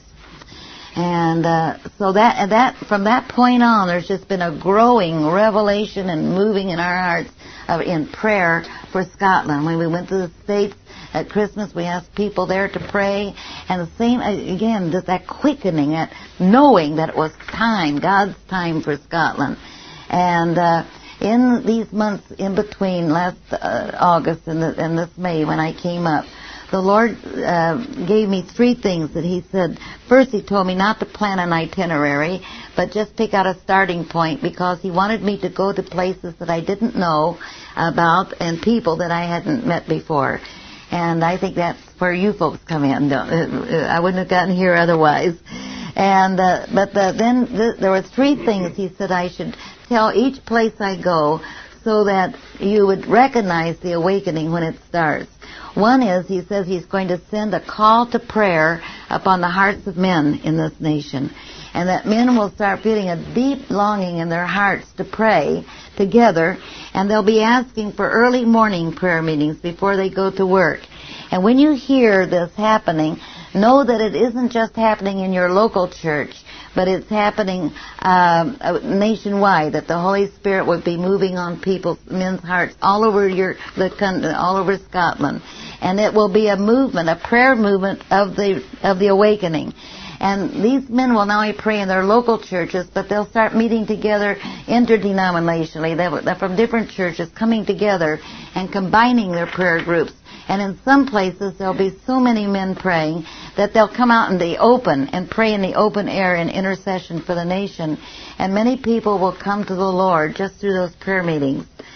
And uh, so that that from that point on, there's just been a growing revelation and moving in our hearts of, in prayer for Scotland. When we went to the States at Christmas, we asked people there to pray. And the same, again, just that quickening, that knowing that it was time, God's time for Scotland. And uh, in these months in between last uh, August and, the, and this May when I came up, the Lord uh, gave me three things that He said. First, He told me not to plan an itinerary, but just pick out a starting point, because He wanted me to go to places that I didn't know about and people that I hadn't met before. And I think that's where you folks come in. I wouldn't have gotten here otherwise. And uh, but the, then th- there were three things He said I should tell each place I go, so that you would recognize the awakening when it starts. One is, He says He's going to send a call to prayer upon the hearts of men in this nation. And that men will start feeling a deep longing in their hearts to pray together. And they'll be asking for early morning prayer meetings before they go to work. And when you hear this happening, know that it isn't just happening in your local church, but it's happening um, nationwide, that the Holy Spirit would be moving on people's, men's hearts all over your, the country, all over Scotland. And it will be a movement, a prayer movement of the, of the awakening. And these men will not only pray in their local churches, but they'll start meeting together interdenominationally. They're from different churches coming together and combining their prayer groups. And in some places, there'll be so many men praying that they'll come out in the open and pray in the open air in intercession for the nation. And many people will come to the Lord just through those prayer meetings.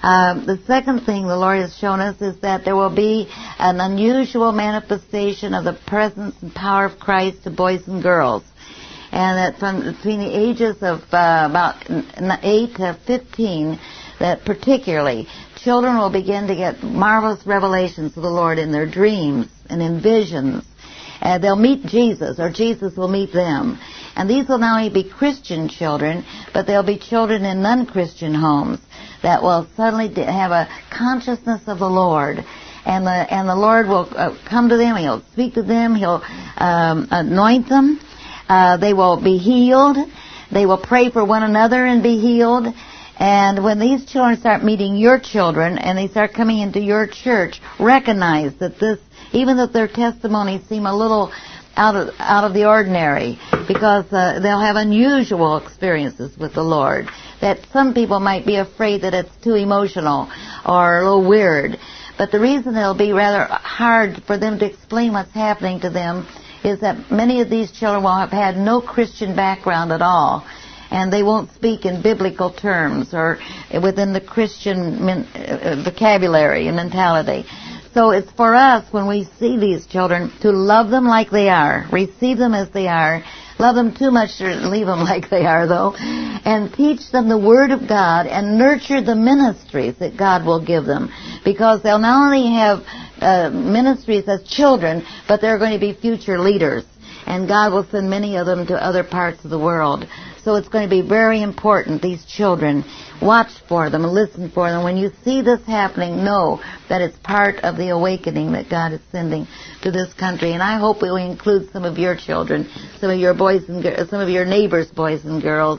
Um, the second thing the Lord has shown us is that there will be an unusual manifestation of the presence and power of Christ to boys and girls. And that from between the ages of uh, about eight to fifteen, that particularly children will begin to get marvelous revelations of the Lord in their dreams and in visions. Uh, they'll meet Jesus, or Jesus will meet them. And these will not only be Christian children, but they'll be children in non-Christian homes that will suddenly have a consciousness of the Lord. And the, and the Lord will uh, come to them, He'll speak to them, He'll um, anoint them, uh, they will be healed, they will pray for one another and be healed. And when these children start meeting your children and they start coming into your church, recognize that this, even though their testimonies seem a little out of out of the ordinary, because uh, they'll have unusual experiences with the Lord, that some people might be afraid that it's too emotional or a little weird. But the reason it'll be rather hard for them to explain what's happening to them is that many of these children will have had no Christian background at all, and they won't speak in biblical terms or within the Christian min- uh, vocabulary and mentality. So it's for us, when we see these children, to love them like they are, receive them as they are, love them too much to leave them like they are, though, and teach them the Word of God and nurture the ministries that God will give them, because they'll not only have uh, ministries as children, but they're going to be future leaders, and God will send many of them to other parts of the world. So it's going to be very important, these children. Watch for them, listen for them. When you see this happening, know that it's part of the awakening that God is sending to this country. And I hope we will include some of your children, some of your boys and girls, some of your neighbors' boys and girls.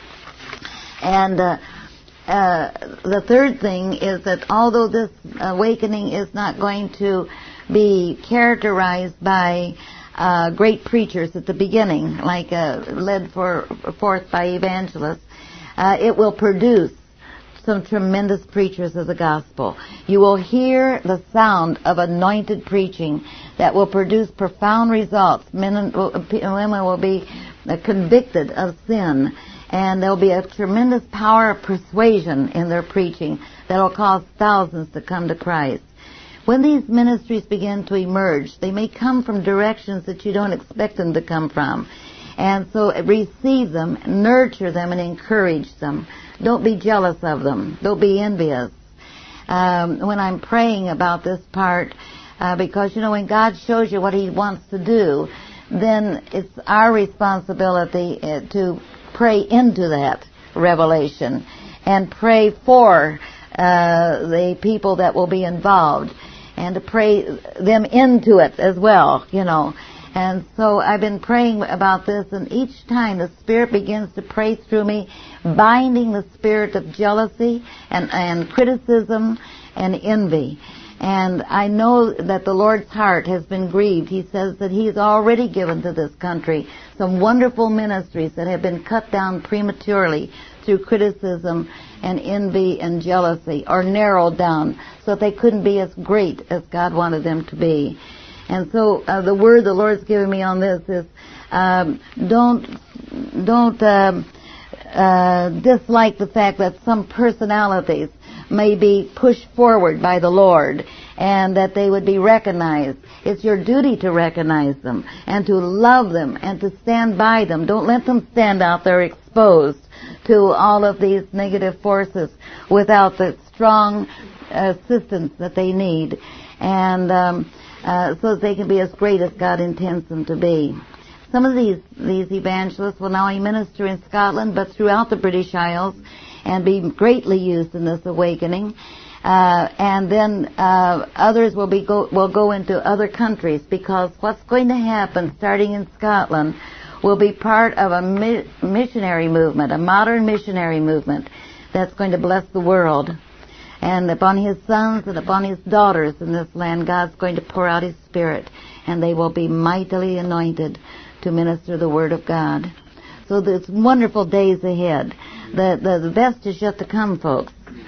And uh, uh, the third thing is that although this awakening is not going to be characterized by Uh, great preachers at the beginning, like uh, led for, forth by evangelists, uh, it will produce some tremendous preachers of the gospel. You will hear the sound of anointed preaching that will produce profound results. Men and women will be uh, convicted of sin, and there will be a tremendous power of persuasion in their preaching that will cause thousands to come to Christ. When these ministries begin to emerge, they may come from directions that you don't expect them to come from. And so receive them, nurture them, and encourage them. Don't be jealous of them. Don't be envious. Um, when I'm praying about this part, uh, because, you know, when God shows you what He wants to do, then it's our responsibility uh, to pray into that revelation and pray for uh, the people that will be involved, and to pray them into it as well, you know. And so I've been praying about this, and each time the Spirit begins to pray through me, binding the spirit of jealousy and, and criticism and envy. And I know that the Lord's heart has been grieved. He says that He's already given to this country some wonderful ministries that have been cut down prematurely through criticism and envy and jealousy, or narrowed down so that they couldn't be as great as God wanted them to be. And so uh, the word the Lord's given me on this is um, don't don't um, uh, dislike the fact that some personalities may be pushed forward by the Lord and that they would be recognized. It's your duty to recognize them and to love them and to stand by them. Don't let them stand out there exposed to all of these negative forces without the strong assistance that they need, and um, uh, so that they can be as great as God intends them to be. Some of these these evangelists will not only minister in Scotland but throughout the British Isles and be greatly used in this awakening. Uh, and then uh, others will be go, will go into other countries, because what's going to happen starting in Scotland will be part of a mi- missionary movement, a modern missionary movement that's going to bless the world. And upon His sons and upon His daughters in this land, God's going to pour out His Spirit, and they will be mightily anointed to minister the Word of God. So there's wonderful days ahead. The, the, the best is yet to come, folks.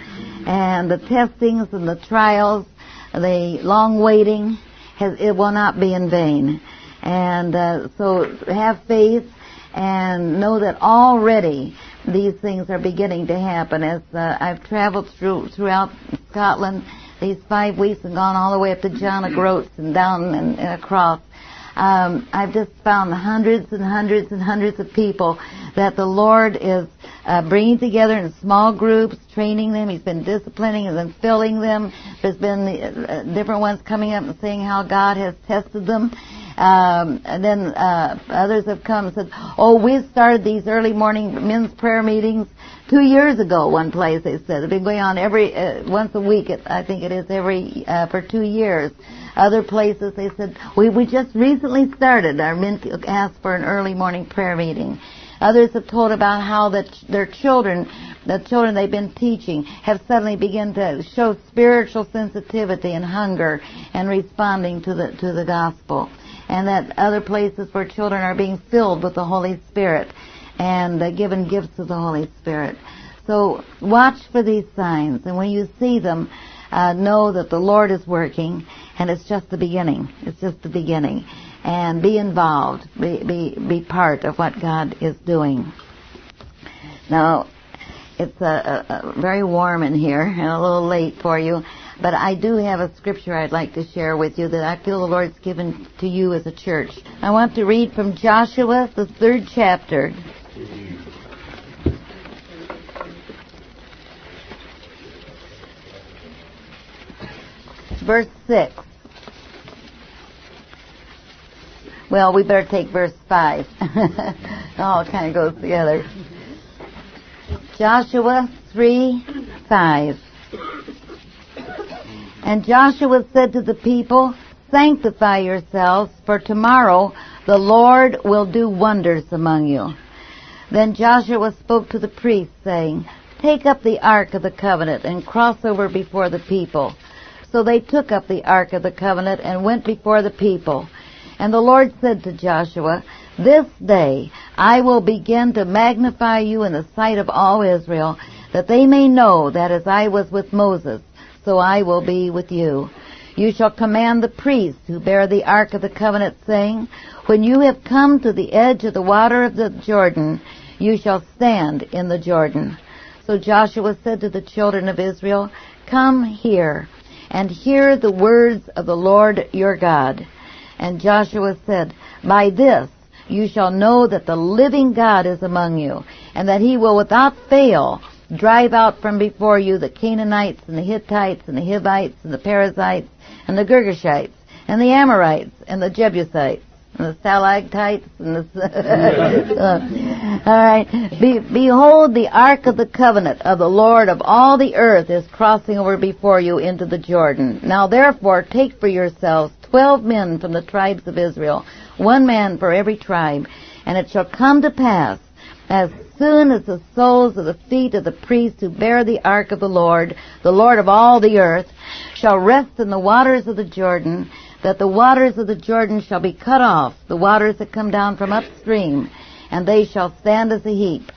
And the testings and the trials, the long waiting, has, it will not be in vain. And uh, so have faith and know that already these things are beginning to happen. As uh, I've traveled through throughout Scotland these five weeks and gone all the way up to John O'Groats and down and, and across, um, I've just found hundreds and hundreds and hundreds of people that the Lord is uh, bringing together in small groups, training them. He's been disciplining and then filling them. There's been uh, different ones coming up and saying how God has tested them. Um, and then uh, others have come and said, oh, we started these early morning men's prayer meetings two years ago, one place they said. They've been going on every uh, once a week, I think it is, every uh, for two years. Other places they said, we, we just recently started. Our men asked for an early morning prayer meeting. Others have told about how that their children, the children they've been teaching, have suddenly begun to show spiritual sensitivity and hunger and responding to the to the gospel. And that other places where children are being filled with the Holy Spirit and uh, given gifts of the Holy Spirit. So watch for these signs, and when you see them, uh, know that the Lord is working, and it's just the beginning. It's just the beginning. And be involved. Be, be, be part of what God is doing. Now, it's a, a, a very warm in here and a little late for you. But I do have a scripture I'd like to share with you that I feel the Lord's given to you as a church. I want to read from Joshua, the third chapter. Verse six. Well, we better take verse five. It all kind of goes together. Joshua three, five. And Joshua said to the people, sanctify yourselves, for tomorrow the Lord will do wonders among you. Then Joshua spoke to the priests, saying, take up the ark of the covenant and cross over before the people. So they took up the ark of the covenant and went before the people. And the Lord said to Joshua, this day I will begin to magnify you in the sight of all Israel, that they may know that as I was with Moses, so I will be with you. You shall command the priests who bear the ark of the covenant, saying, when you have come to the edge of the water of the Jordan, you shall stand in the Jordan. So Joshua said to the children of Israel, come here, and hear the words of the Lord your God. And Joshua said, by this you shall know that the living God is among you, and that he will without fail drive out from before you the Canaanites and the Hittites and the Hivites and the Perizzites and the Girgashites and the Amorites and the Jebusites and the Stalactites and the... uh, all right. Be, behold, the ark of the covenant of the Lord of all the earth is crossing over before you into the Jordan. Now therefore take for yourselves twelve men from the tribes of Israel, one man for every tribe, and it shall come to pass, as soon as the soles of the feet of the priests who bear the ark of the Lord, the Lord of all the earth, shall rest in the waters of the Jordan, that the waters of the Jordan shall be cut off, the waters that come down from upstream, and they shall stand as a heap.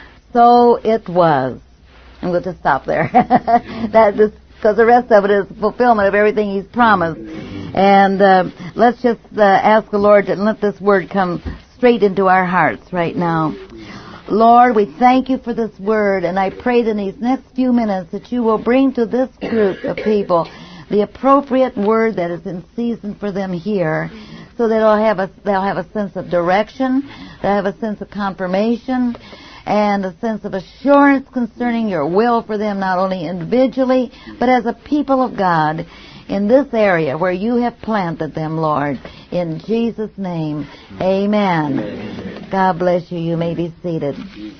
So it was. I'm going to stop there. That is, because the rest of it is fulfillment of everything he's promised. And uh, let's just uh, ask the Lord to let this word come straight into our hearts right now. Lord, we thank you for this word, and I pray that in these next few minutes that you will bring to this group of people the appropriate word that is in season for them here, so that they'll have a, they'll have a sense of direction, they'll have a sense of confirmation, and a sense of assurance concerning your will for them, not only individually, but as a people of God in this area where you have planted them, Lord. In Jesus' name, amen. Amen. God bless you. You may be seated.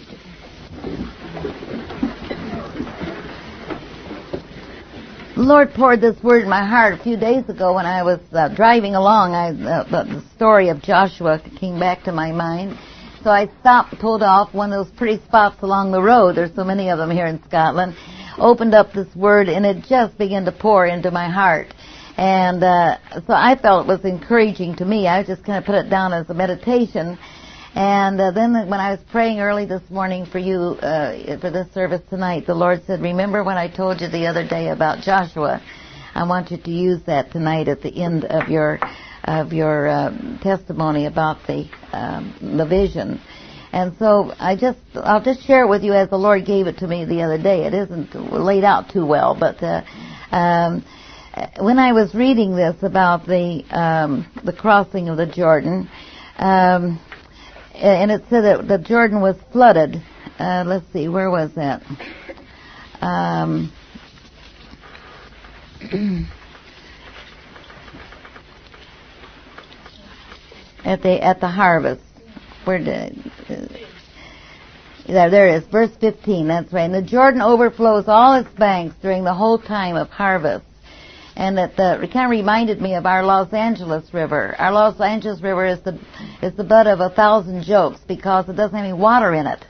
The Lord poured this word in my heart a few days ago when I was uh, driving along. I, uh, the story of Joshua came back to my mind. So I stopped, pulled off one of those pretty spots along the road. There's so many of them here in Scotland. Opened up this word, and it just began to pour into my heart. And uh, so I felt it was encouraging to me. I just kind of put it down as a meditation. And uh, then when I was praying early this morning for you, uh, for this service tonight, the Lord said, remember when I told you the other day about Joshua? I want you to use that tonight at the end of your of your um, testimony about the um, the vision. And so I just, I'll just share it with you as the Lord gave it to me the other day. It isn't laid out too well, but uh, um, when I was reading this about the um, the crossing of the Jordan, um, and it said that the Jordan was flooded. Uh, let's see, where was that? Um, at the at the harvest. Where did uh, there, there it is, verse fifteen, that's right. And the Jordan overflows all its banks during the whole time of harvest. And that the, it kind of reminded me of our Los Angeles River. Our Los Angeles River is the is the butt of a thousand jokes because it doesn't have any water in it,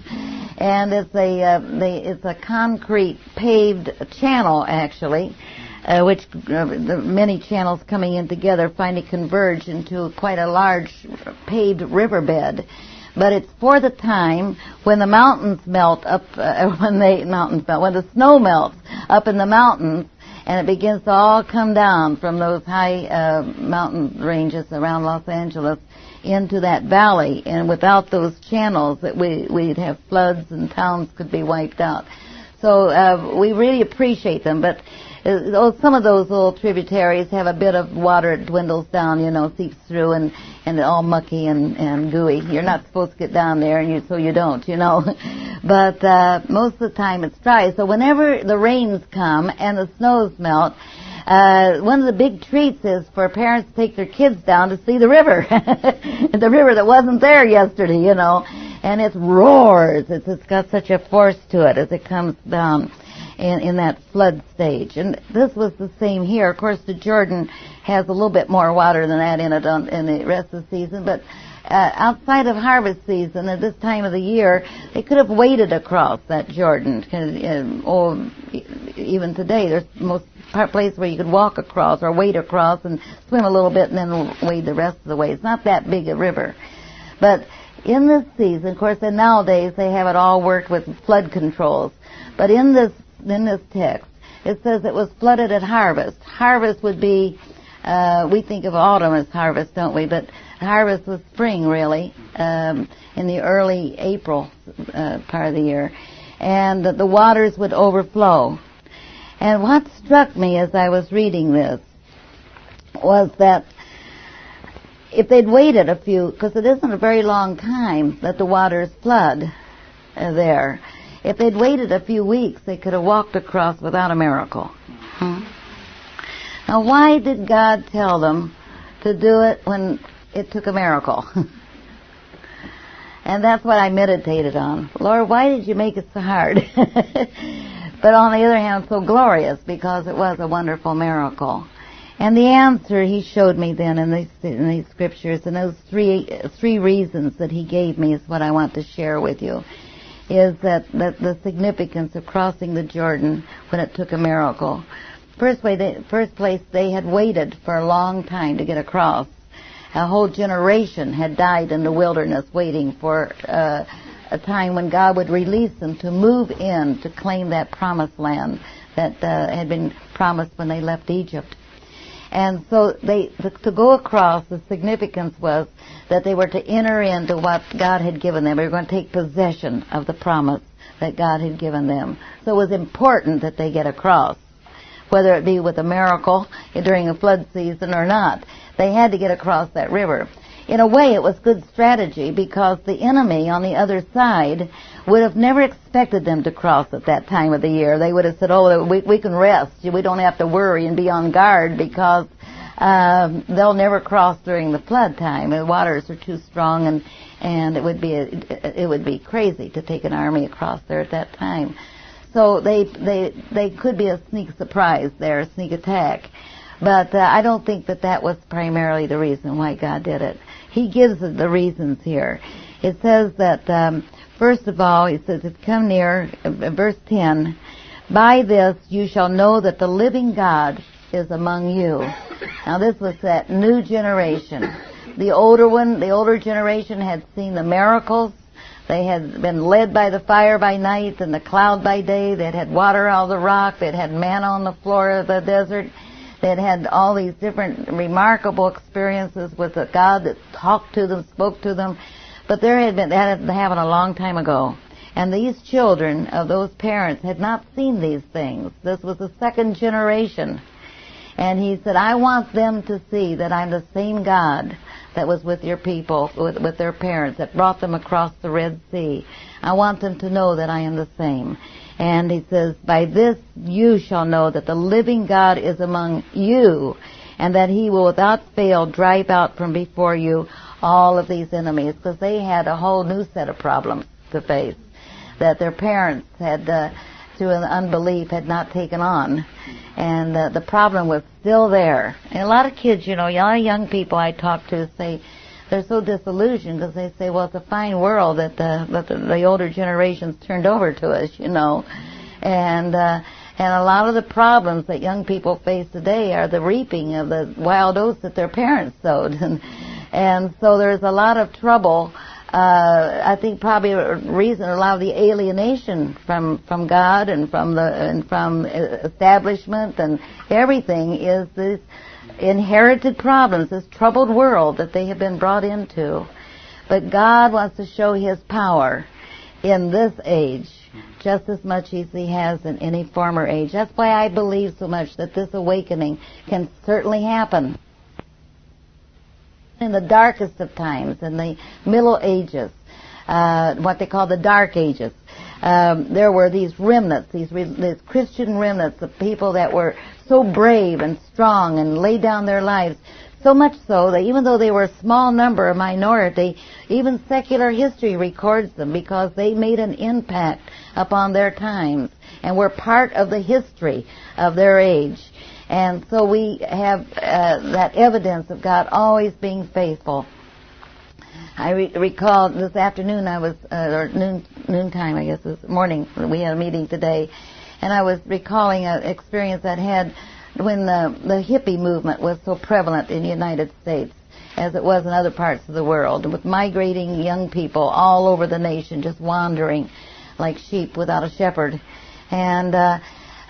and it's a uh, the, it's a concrete paved channel actually, uh, which uh, the many channels coming in together finally converge into quite a large paved riverbed. But it's for the time when the mountains melt up, uh, when they mountains melt, when the snow melts up in the mountains. And it begins to all come down from those high uh, mountain ranges around Los Angeles into that valley. And without those channels, that we, we'd have floods and towns could be wiped out. So uh, we really appreciate them. But uh, some of those little tributaries have a bit of water. It dwindles down, you know, seeps through, and, and all mucky and, and gooey. You're not supposed to get down there, and you, so you don't, you know. But uh, most of the time it's dry. So whenever the rains come and the snows melt, uh, one of the big treats is for parents to take their kids down to see the river. The river that wasn't there yesterday, you know. And it roars. It's, it's got such a force to it as it comes down in, in that flood stage. And this was the same here. Of course, the Jordan has a little bit more water than that in it on, in the rest of the season, but Uh, outside of harvest season at this time of the year, they could have waded across that Jordan. Uh, or even today, there's most place where you could walk across or wade across and swim a little bit and then wade the rest of the way. It's not that big a river. But in this season, of course, and nowadays they have it all worked with flood controls. But in this in this text, it says it was flooded at harvest. Harvest would be, uh, we think of autumn as harvest, don't we? But harvest was spring, really, um, in the early April uh, part of the year. And the waters would overflow. And what struck me as I was reading this was that if they'd waited a few, because it isn't a very long time that the waters flood uh, there, if they'd waited a few weeks, they could have walked across without a miracle. Hmm? Now, why did God tell them to do it when it took a miracle? And that's what I meditated on. Lord, why did you make it so hard? But on the other hand, so glorious, because it was a wonderful miracle. And the answer he showed me then in these, in these scriptures, and those three three reasons that he gave me is what I want to share with you, is that, that the significance of crossing the Jordan when it took a miracle. First, way they, first place, they had waited for a long time to get across. A whole generation had died in the wilderness waiting for uh, a time when God would release them to move in to claim that promised land that uh, had been promised when they left Egypt. And so they to, to go across, the significance was that they were to enter into what God had given them. They were going to take possession of the promise that God had given them. So it was important that they get across, whether it be with a miracle during a flood season or not. They had to get across that river. In a way, it was good strategy because the enemy on the other side would have never expected them to cross at that time of the year. They would have said, oh, we, we can rest. We don't have to worry and be on guard because um, they'll never cross during the flood time. The waters are too strong, and, and it would be a, it would be crazy to take an army across there at that time. So they they they could be a sneak surprise there, a sneak attack. But uh, I don't think that that was primarily the reason why God did it. He gives us the reasons here. It says that, um, first of all, he says, it's come near, uh, verse ten, by this you shall know that the living God is among you. Now this was that new generation. The older one, the older generation had seen the miracles. They had been led by the fire by night and the cloud by day. They'd had water out of the rock. They'd had manna on the floor of the desert. They'd had all these different remarkable experiences with a God that talked to them, spoke to them. But there had been, that had happened a long time ago. And these children of those parents had not seen these things. This was the second generation. And he said, I want them to see that I'm the same God that was with your people, with, with their parents, that brought them across the Red Sea. I want them to know that I am the same. And he says, by this you shall know that the living God is among you, and that he will without fail drive out from before you all of these enemies. Because they had a whole new set of problems to face that their parents had, uh, through an unbelief, had not taken on. And uh, the problem was still there. And a lot of kids, you know, a lot of young people I talk to say they're so disillusioned because they say, well, it's a fine world that the, that the, the older generations turned over to us, you know. And uh, and a lot of the problems that young people face today are the reaping of the wild oats that their parents sowed. And, and so there's a lot of trouble. Uh, I think probably a reason, a lot of the alienation from, from God and from the and from establishment and everything is this inherited problems, this troubled world that they have been brought into. But God wants to show His power in this age just as much as He has in any former age. That's why I believe so much that this awakening can certainly happen. In the darkest of times, in the Middle Ages, uh, what they call the Dark Ages, um, there were these remnants, these, re- these Christian remnants of people that were so brave and strong and laid down their lives, so much so that even though they were a small number, a minority, even secular history records them because they made an impact upon their times and were part of the history of their age. And so we have uh, that evidence of God always being faithful. I re- recall this afternoon, I was, uh, or noon, noontime, I guess, this morning, we had a meeting today, and I was recalling an experience I'd had when the, the hippie movement was so prevalent in the United States, as it was in other parts of the world, with migrating young people all over the nation, just wandering like sheep without a shepherd. And uh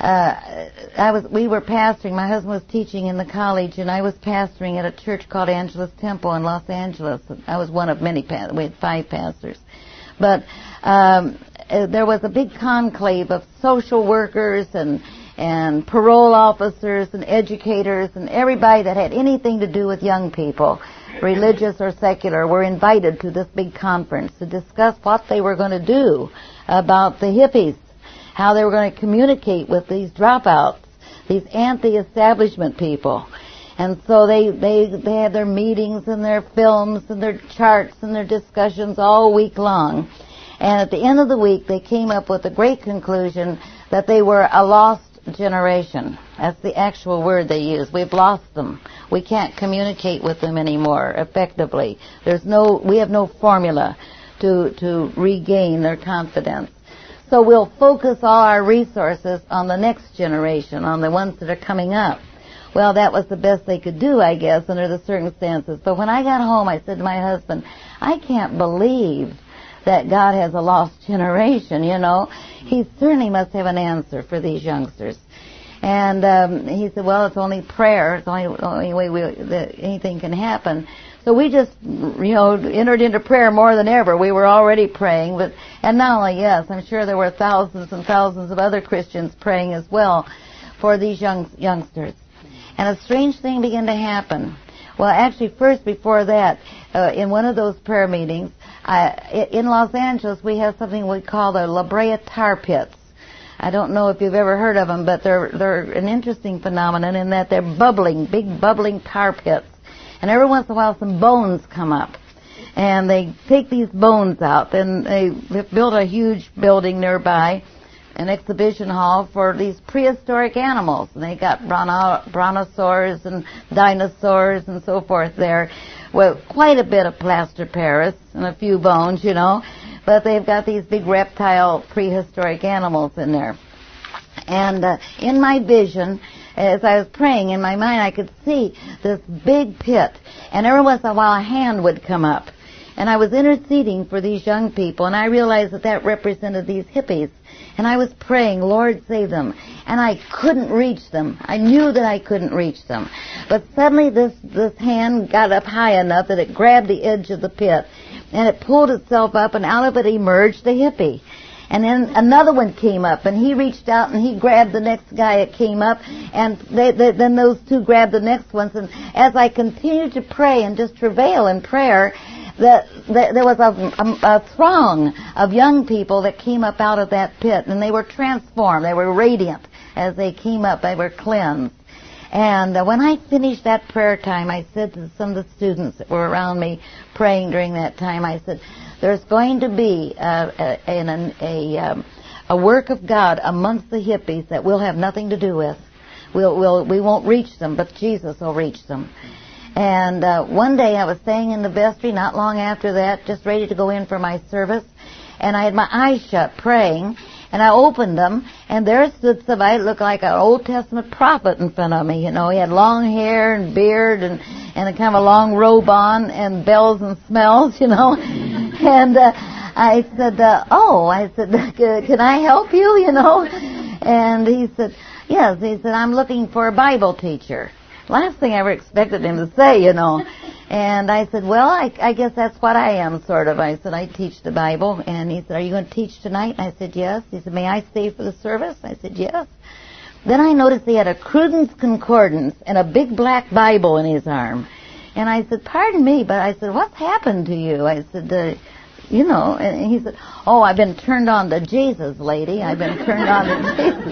Uh, I was, we were pastoring, my husband was teaching in the college, and I was pastoring at a church called Angelus Temple in Los Angeles. I was one of many, pa- we had five pastors. But um, uh, there was a big conclave of social workers and, and parole officers and educators and everybody that had anything to do with young people, religious or secular, were invited to this big conference to discuss what they were going to do about the hippies, how they were going to communicate with these dropouts, these anti-establishment people. And so they, they, they had their meetings and their films and their charts and their discussions all week long. And at the end of the week, they came up with a great conclusion that they were a lost generation. That's the actual word they used. We've lost them. We can't communicate with them anymore effectively. There's no, we have no formula to, to regain their confidence. So we'll focus all our resources on the next generation, on the ones that are coming up. Well, that was the best they could do, I guess, under the circumstances. But when I got home, I said to my husband, I can't believe that God has a lost generation, you know. He certainly must have an answer for these youngsters. And um, he said, well, it's only prayer. It's the only, only way we, that anything can happen. So we just, you know, entered into prayer more than ever. We were already praying, but, and not only yes, I'm sure there were thousands and thousands of other Christians praying as well for these young youngsters. And a strange thing began to happen. Well, actually, first before that, uh, in one of those prayer meetings, I, in Los Angeles, we have something we call the La Brea Tar Pits. I don't know if you've ever heard of them, but they're they're an interesting phenomenon in that they're bubbling, big bubbling tar pits. And every once in a while some bones come up. And they take these bones out. And they, they've built a huge building nearby, an exhibition hall for these prehistoric animals. And they got brono- brontosaurs and dinosaurs and so forth there. Well, quite a bit of plaster Paris and a few bones, you know. But they've got these big reptile prehistoric animals in there. And uh, in my vision, as I was praying, in my mind I could see this big pit. And every once in a while a hand would come up. And I was interceding for these young people, and I realized that that represented these hippies. And I was praying, Lord, save them. And I couldn't reach them. I knew that I couldn't reach them. But suddenly this, this hand got up high enough that it grabbed the edge of the pit, and it pulled itself up, and out of it emerged a hippie. And then another one came up, and he reached out and he grabbed the next guy that came up, and they, they, then those two grabbed the next ones. And as I continued to pray and just travail in prayer, that, that there was a, a, a throng of young people that came up out of that pit, and they were transformed. They were radiant as they came up. They were cleansed. And uh, when I finished that prayer time, I said to some of the students that were around me praying during that time, I said, there's going to be uh, a, a, a, um, a work of God amongst the hippies that we'll have nothing to do with. We'll, we'll, we won't reach them, but Jesus will reach them. And uh, one day I was staying in the vestry, not long after that, just ready to go in for my service, and I had my eyes shut praying, and I opened them, and there stood somebody that looked like an Old Testament prophet in front of me. You know, he had long hair and beard and, and a kind of a long robe on and bells and smells, you know. And uh, I said, uh, oh, I said, can I help you, you know? And he said, yes. He said, I'm looking for a Bible teacher. Last thing I ever expected him to say, you know. And I said, well, I, I guess that's what I am, sort of. I said, I teach the Bible. And he said, are you going to teach tonight? And I said, yes. He said, may I stay for the service? I said, yes. Then I noticed he had a Cruden's Concordance and a big black Bible in his arm. And I said, pardon me, but I said, what's happened to you? I said, uh, you know, and he said, oh, I've been turned on to Jesus, lady. I've been turned on to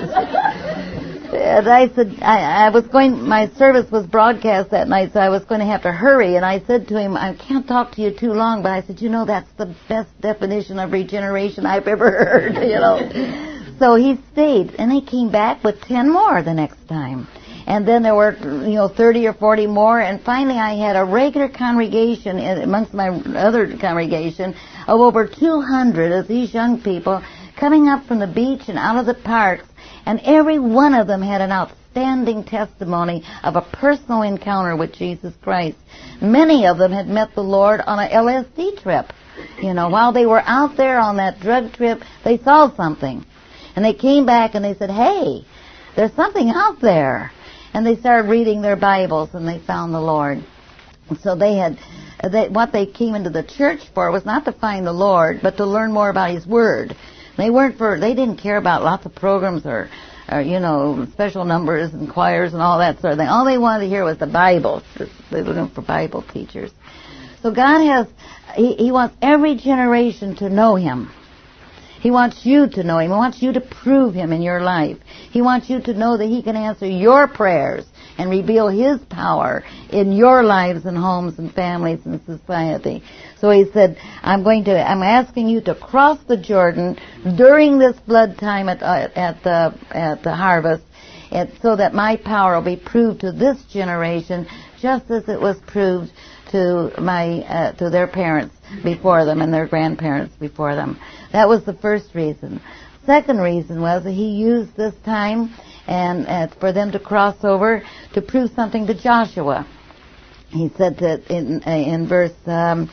Jesus. And I said, I, I was going, my service was broadcast that night, so I was going to have to hurry. And I said to him, I can't talk to you too long, but I said, you know, that's the best definition of regeneration I've ever heard, you know. So he stayed, and he came back with ten more the next time. And then there were, you know, thirty or forty more, and finally I had a regular congregation amongst my other congregation of over two hundred of these young people coming up from the beach and out of the parks, and every one of them had an outstanding testimony of a personal encounter with Jesus Christ. Many of them had met the Lord on a L S D trip. You know, while they were out there on that drug trip, they saw something. And they came back and they said, hey, there's something out there. And they started reading their Bibles, and they found the Lord. And so they had, they, what they came into the church for was not to find the Lord, but to learn more about His Word. They weren't for, they didn't care about lots of programs or, or, you know, special numbers and choirs and all that sort of thing. All they wanted to hear was the Bible. They were looking for Bible teachers. So God has, He, he wants every generation to know Him. He wants you to know Him. He wants you to prove Him in your life. He wants you to know that He can answer your prayers and reveal His power in your lives and homes and families and society. So He said, I'm going to, I'm asking you to cross the Jordan during this flood time at, uh, at the, at the harvest, and so that my power will be proved to this generation just as it was proved to my, uh, to their parents before them and their grandparents before them. That was the first reason. Second reason was that He used this time and uh, for them to cross over to prove something to Joshua. He said that in uh, in verse, um,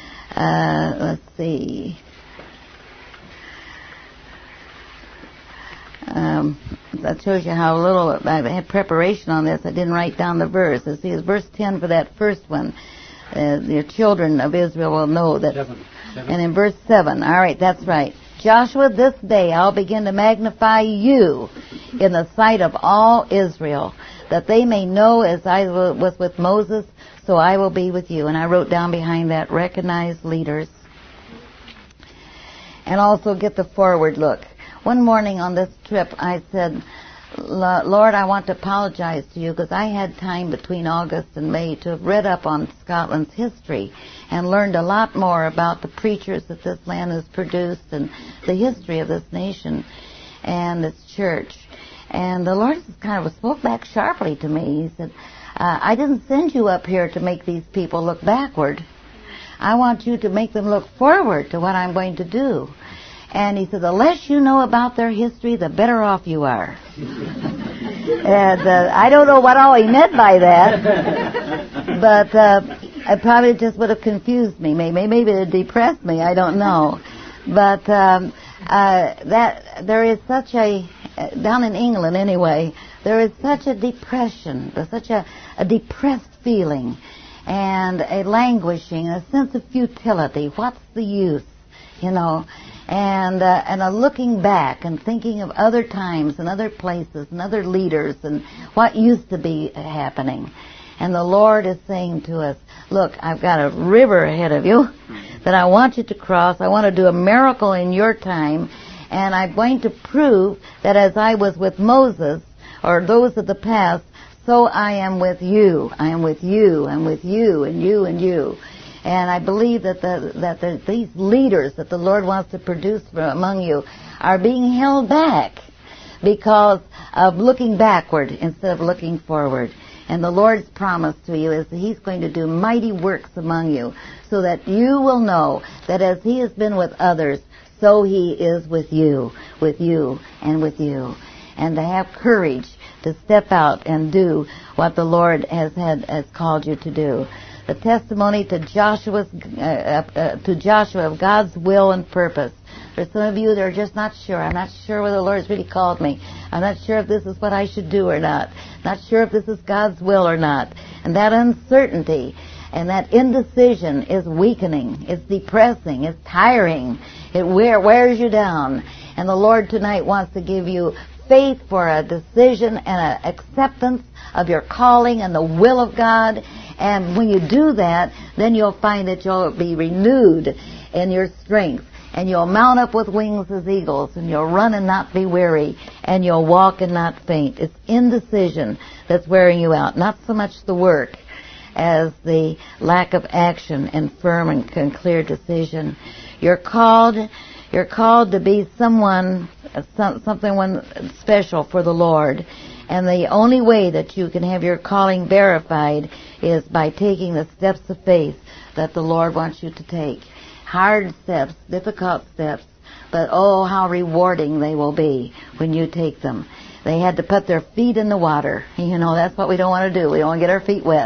uh, let's see, um, that shows you how little I had preparation on this. I didn't write down the verse. Let's see, it's verse ten for that first one. Uh, the children of Israel will know that. Seven. Seven. And in verse seven, all right, that's right. Joshua, this day I'll begin to magnify you in the sight of all Israel, that they may know as I was with Moses, so I will be with you. And I wrote down behind that, recognize leaders. And also get the forward look. One morning on this trip, I said, Lord, I want to apologize to you because I had time between August and May to have read up on Scotland's history and learned a lot more about the preachers that this land has produced and the history of this nation and its church. And the Lord kind of spoke back sharply to me. He said, uh, I didn't send you up here to make these people look backward. I want you to make them look forward to what I'm going to do. And he said, the less you know about their history, the better off you are. And uh, I don't know what all he meant by that, but uh, it probably just would have confused me. Maybe, maybe it depressed me. I don't know. But um, uh, that there is such a, down in England anyway, there is such a depression, there's such a, a depressed feeling. and a languishing, a sense of futility. What's the use, you know? And uh, and a looking back and thinking of other times and other places and other leaders and what used to be happening. And the Lord is saying to us, look, I've got a river ahead of you that I want you to cross. I want to do a miracle in your time, and I'm going to prove that as I was with Moses, or those of the past, so I am with you. I am with you, and with you, and you, and you. And I believe that the, that the, these leaders that the Lord wants to produce from among you are being held back because of looking backward instead of looking forward. And the Lord's promise to you is that He's going to do mighty works among you so that you will know that as He has been with others, so He is with you, with you, and with you. And to have courage to step out and do what the Lord has had has called you to do. The testimony to Joshua's uh, uh, to Joshua of God's will and purpose. There's some of you that are just not sure. I'm not sure whether the Lord's really called me. I'm not sure if this is what I should do or not. Not sure if this is God's will or not. And that uncertainty and that indecision is weakening. It's depressing. It's tiring. It wear, wears you down. And the Lord tonight wants to give you faith for a decision and an acceptance of your calling and the will of God. And when you do that, then you'll find that you'll be renewed in your strength. And you'll mount up with wings as eagles, and you'll run and not be weary, and you'll walk and not faint. It's indecision that's wearing you out, not so much the work as the lack of action and firm and clear decision. You're called, you're called to be someone, something one special for the Lord. And the only way that you can have your calling verified is by taking the steps of faith that the Lord wants you to take. Hard steps, difficult steps, but oh, how rewarding they will be when you take them. They had to put their feet in the water. You know, that's what we don't want to do. We don't want to get our feet wet.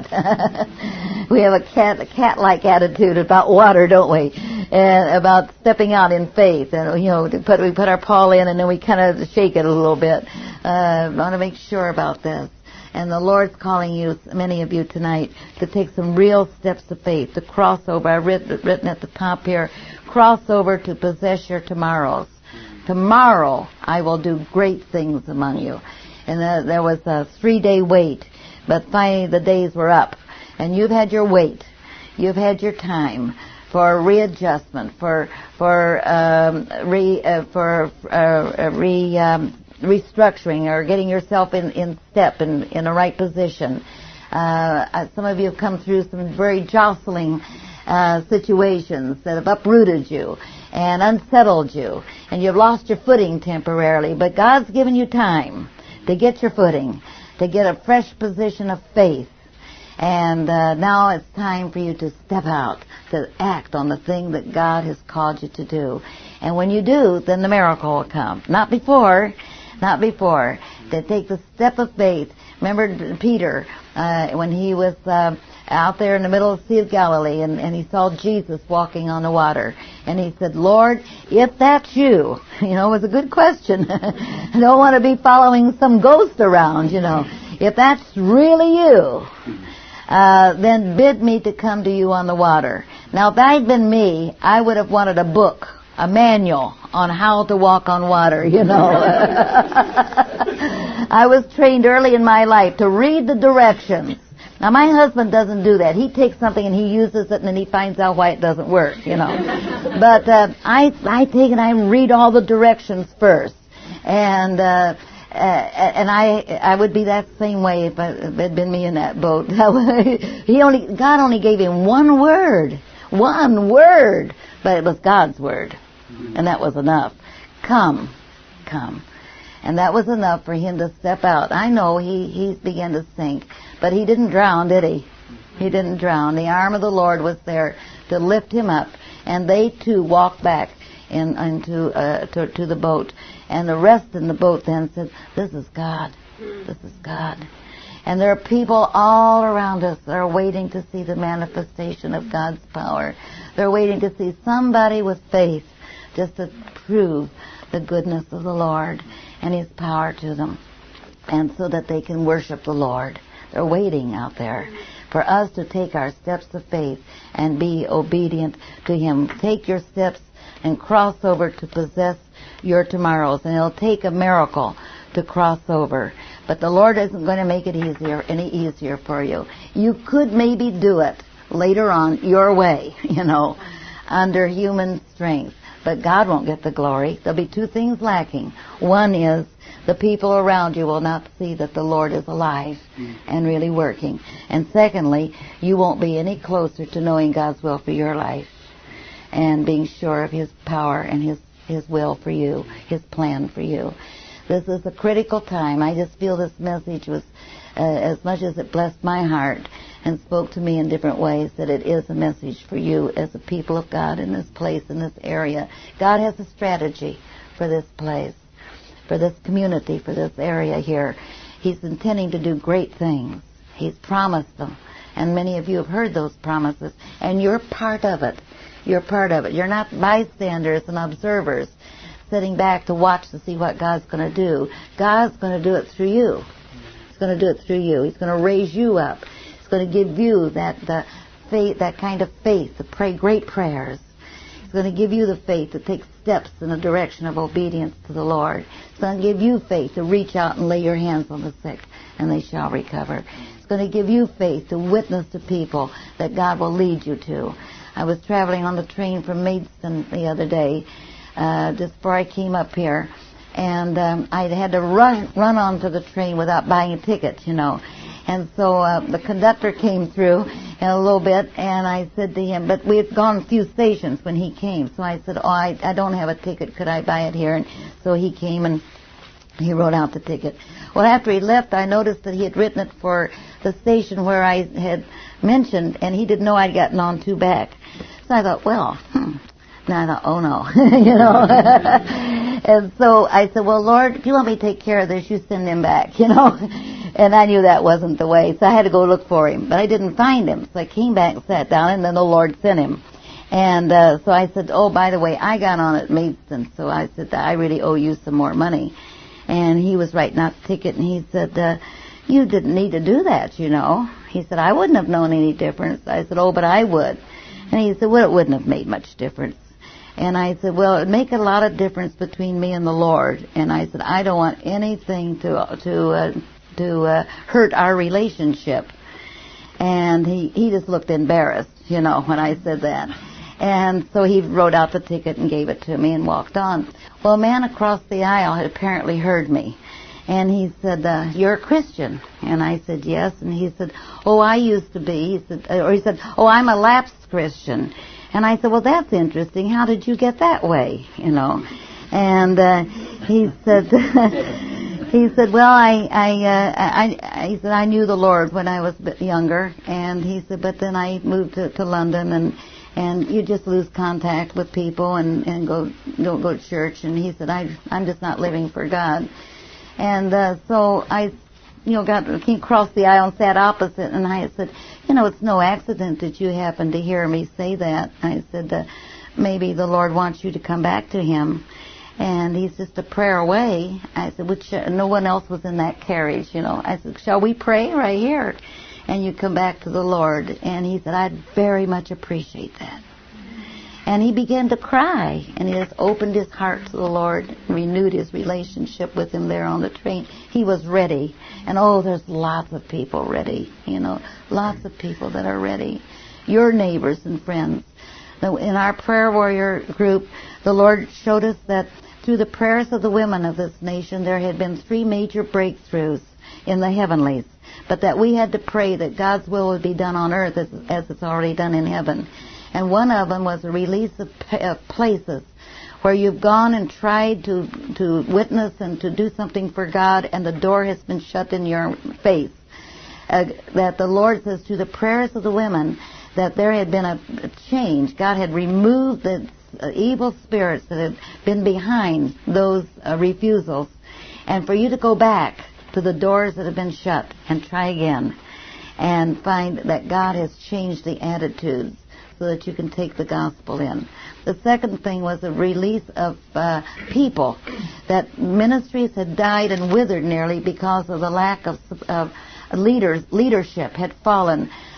We have a cat, a cat-like attitude about water, don't we? And about stepping out in faith. And, you know, to put, we put our paw in and then we kind of shake it a little bit. Uh, I want to make sure about this. And the Lord's calling you, many of you tonight, to take some real steps of faith, to cross over. I've written, written at the top here, cross over to possess your tomorrows. Tomorrow I will do great things among you. And uh, there was a three-day wait, but finally the days were up. And you've had your wait. You've had your time for readjustment, for for um, re uh, for uh, re. Um, restructuring or getting yourself in, in step in, in a right position. Uh, some of you have come through some very jostling uh, situations that have uprooted you and unsettled you, and you've lost your footing temporarily, but God's given you time to get your footing, to get a fresh position of faith. And uh, now it's time for you to step out, to act on the thing that God has called you to do. And when you do, then the miracle will come. Not before. Not before. To take the step of faith. Remember Peter, uh, when he was uh, out there in the middle of the Sea of Galilee and, and he saw Jesus walking on the water. And he said, Lord, if that's you, you know, it was a good question. I don't want to be following some ghost around, you know. If that's really you, uh, then bid me to come to you on the water. Now, if that had been me, I would have wanted a book, a manual on how to walk on water, you know. I was trained early in my life to read the directions. Now, my husband doesn't do that. He takes something and he uses it and then he finds out why it doesn't work, you know. But uh, I, I take and I read all the directions first. And uh, uh, and I I would be that same way if, I, if it had been me in that boat. he only God only gave him one word. One word. But it was God's word. And that was enough. Come, come. And that was enough for him to step out. I know he, he began to sink, but he didn't drown, did he? He didn't drown. The arm of the Lord was there to lift him up. And they, too, walked back in, into uh, to, to the boat. And the rest in the boat then said, this is God. This is God. And there are people all around us that are waiting to see the manifestation of God's power. They're waiting to see somebody with faith just to prove the goodness of the Lord and His power to them, and so that they can worship the Lord. They're waiting out there. for us to take our steps of faith and be obedient to Him. Take your steps and cross over to possess your tomorrows. And it'll take a miracle to cross over. But the Lord isn't going to make it easier, any easier for you. You could maybe do it later on your way, you know, under human strength. But God won't get the glory. There'll be two things lacking. One is the people around you will not see that the Lord is alive and really working. And secondly, you won't be any closer to knowing God's will for your life and being sure of His power and His, His will for you, His plan for you. This is a critical time. I just feel this message was, uh, as much as it blessed my heart and spoke to me in different ways, that it is a message for you as a people of God in this place, in this area. God has a strategy for this place, for this community, for this area here. He's intending to do great things. He's promised them. And many of you have heard those promises. And you're part of it. You're part of it. You're not bystanders and observers sitting back to watch to see what God's going to do. God's going to do it through you. He's going to do it through you. He's going to raise you up. He's going to give you that the faith, that kind of faith to pray great prayers. He's going to give you the faith to take steps in the direction of obedience to the Lord. He's going to give you faith to reach out and lay your hands on the sick and they shall recover. He's going to give you faith to witness to people that God will lead you to. I was traveling on the train from Maidstone the other day, uh, just before I came up here, and um, I had to run run onto the train without buying a ticket, you know. And so uh, the conductor came through in a little bit, and I said to him, but we had gone a few stations when he came, so I said, oh, I, I don't have a ticket, could I buy it here? And so he came and he wrote out the ticket. Well, after he left, I noticed that he had written it for the station where I had mentioned, and he didn't know I'd gotten on two back. So I thought, well, hmm. Now I thought, oh no, you know. And so I said, well, Lord, if you want me to take care of this, you send him back, you know. And I knew that wasn't the way, so I had to go look for him. But I didn't find him, so I came back and sat down, and then the Lord sent him. And uh, so I said, oh, by the way, I got on at Maidstone, so I said, I really owe you some more money. And he was writing out the ticket, and he said, uh, you didn't need to do that, you know. He said, I wouldn't have known any difference. I said, oh, but I would. And he said, well, it wouldn't have made much difference. And I said, well, it would make a lot of difference between me and the Lord. And I said, I don't want anything to to uh, to uh, hurt our relationship. And he, he just looked embarrassed, you know, when I said that. And so he wrote out the ticket and gave it to me and walked on. Well, a man across the aisle had apparently heard me. And he said, uh, you're a Christian. And I said, yes. And he said, oh, I used to be. He said, or he said, oh, I'm a lapsed Christian. And I said, well, that's interesting. How did you get that way, you know? And uh, he said, he said, well, I, I, uh, I, he said, I knew the Lord when I was a bit younger. And he said, but then I moved to, to London, and and you just lose contact with people and and go don't go to church. And he said, I, I'm just not living for God. And uh, so I, you know, got came across the aisle and sat opposite, and I said, you know, it's no accident that you happened to hear me say that. I said, uh, maybe the Lord wants you to come back to Him, and He's just a prayer away. I said, which uh, no one else was in that carriage, you know. I said, shall we pray right here? And you come back to the Lord. And he said, I'd very much appreciate that. And he began to cry, and he just opened his heart to the Lord and renewed his relationship with Him there on the train. He was ready. And oh, there's lots of people ready, you know, lots of people that are ready. Your neighbors and friends. In our prayer warrior group, the Lord showed us that through the prayers of the women of this nation, there had been three major breakthroughs in the heavenlies. But that we had to pray that God's will would be done on earth as, as it's already done in heaven. And one of them was a release of, of places where you've gone and tried to, to witness and to do something for God, and the door has been shut in your face. Uh, that the Lord says through the prayers of the women that there had been a, a change. God had removed the uh, evil spirits that had been behind those uh, refusals. And for you to go back to the doors that have been shut and try again and find that God has changed the attitudes so that you can take the gospel in. The second thing was a release of uh, people, that ministries had died and withered nearly because of the lack of, of leaders. Leadership had fallen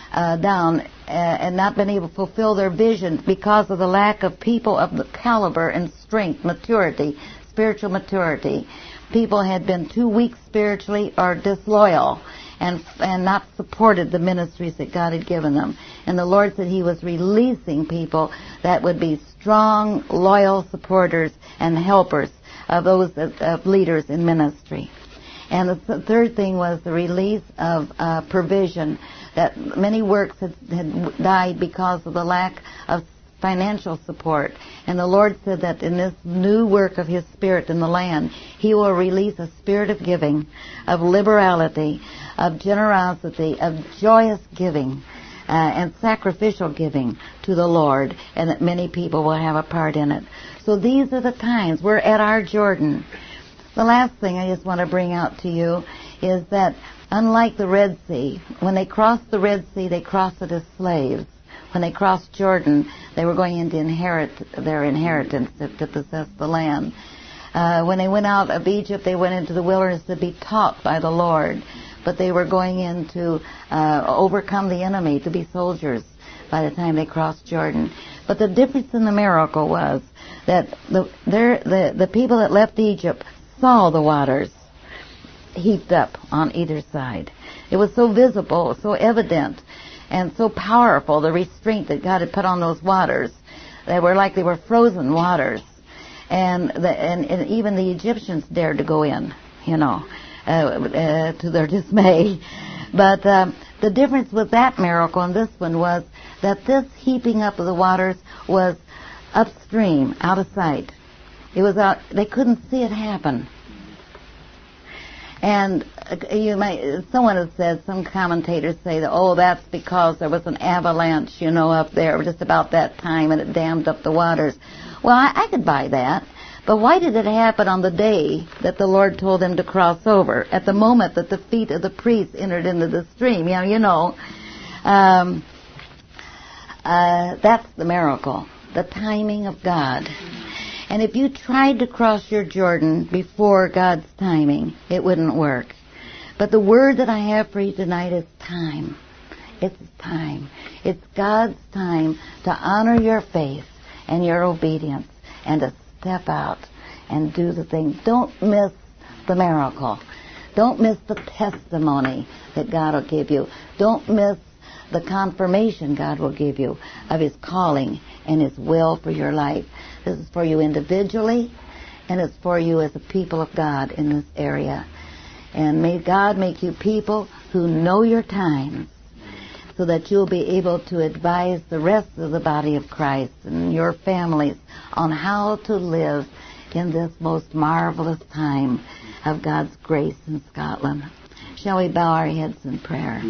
uh, down uh, and not been able to fulfill their vision because of the lack of people of the caliber and strength, maturity, spiritual maturity. People had been too weak spiritually or disloyal and and not supported the ministries that God had given them. And the Lord said He was releasing people that would be strong, loyal supporters and helpers of those of leaders in ministry. And the th- third thing was the release of uh, provision, that many works had, had died because of the lack of financial support. And the Lord said that in this new work of His Spirit in the land, He will release a spirit of giving, of liberality, of generosity, of joyous giving, uh, and sacrificial giving to the Lord, and that many people will have a part in it. So these are the times. We're at our Jordan. The last thing I just want to bring out to you is that unlike the Red Sea, when they crossed the Red Sea, they crossed it as slaves. When they crossed Jordan, they were going in to inherit their inheritance, to, to possess the land. Uh, when they went out of Egypt, they went into the wilderness to be taught by the Lord. But they were going in to uh, overcome the enemy, to be soldiers by the time they crossed Jordan. But the difference in the miracle was that the, the, the people that left Egypt saw the waters heaped up on either side. It was so visible, so evident, and so powerful, the restraint that God had put on those waters. They were like they were frozen waters. And, the, and, and even the Egyptians dared to go in, you know, uh, uh, to their dismay. But um, the difference with that miracle and this one was that this heaping up of the waters was upstream, out of sight. It was out, they couldn't see it happen. And uh, you might, someone has said, some commentators say that, oh, that's because there was an avalanche, you know, up there just about that time and it dammed up the waters. Well, I, I could buy that. But why did it happen on the day that the Lord told them to cross over? At the moment that the feet of the priests entered into the stream. You know, you know um, uh, that's the miracle, the timing of God. And if you tried to cross your Jordan before God's timing, it wouldn't work. But the word that I have for you tonight is time. It's time. It's God's time to honor your faith and your obedience and to step out and do the thing. Don't miss the miracle. Don't miss the testimony that God will give you. Don't miss the confirmation God will give you of His calling and His will for your life. This is for you individually, and it's for you as a people of God in this area. And may God make you people who know your times, so that you'll be able to advise the rest of the body of Christ and your families on how to live in this most marvelous time of God's grace in Scotland. Shall we bow our heads in prayer?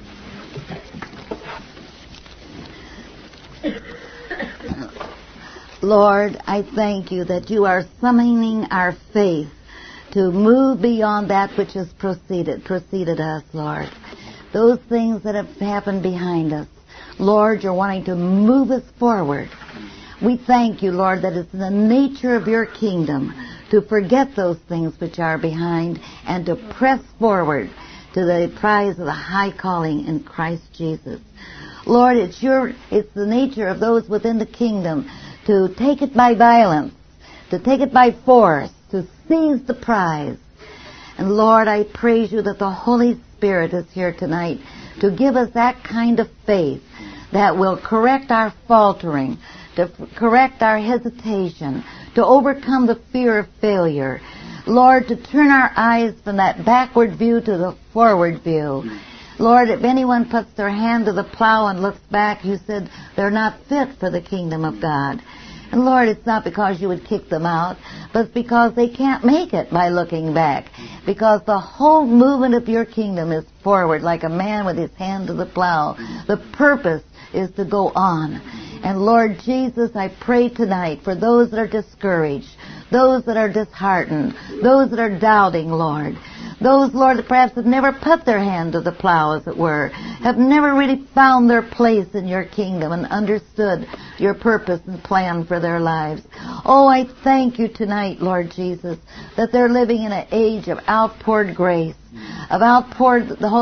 Lord, I thank you that you are summoning our faith to move beyond that which has proceeded, preceded us, Lord. Those things that have happened behind us, Lord, you're wanting to move us forward. We thank you, Lord, that it's in the nature of your kingdom to forget those things which are behind and to press forward to the prize of the high calling in Christ Jesus. Lord, it's your, it's the nature of those within the kingdom to take it by violence, to take it by force, to seize the prize. And Lord, I praise you that the Holy Spirit is here tonight to give us that kind of faith that will correct our faltering, to correct our hesitation, to overcome the fear of failure. Lord, to turn our eyes from that backward view to the forward view. Lord, if anyone puts their hand to the plow and looks back, you said they're not fit for the kingdom of God. And Lord, it's not because you would kick them out, but it's because they can't make it by looking back. Because the whole movement of your kingdom is forward, like a man with his hand to the plow. The purpose is to go on. And Lord Jesus, I pray tonight for those that are discouraged, those that are disheartened, those that are doubting, Lord. Those, Lord, that perhaps have never put their hand to the plow, as it were, have never really found their place in your kingdom and understood your purpose and plan for their lives. Oh, I thank you tonight, Lord Jesus, that they're living in an age of outpoured grace, of outpoured the Holy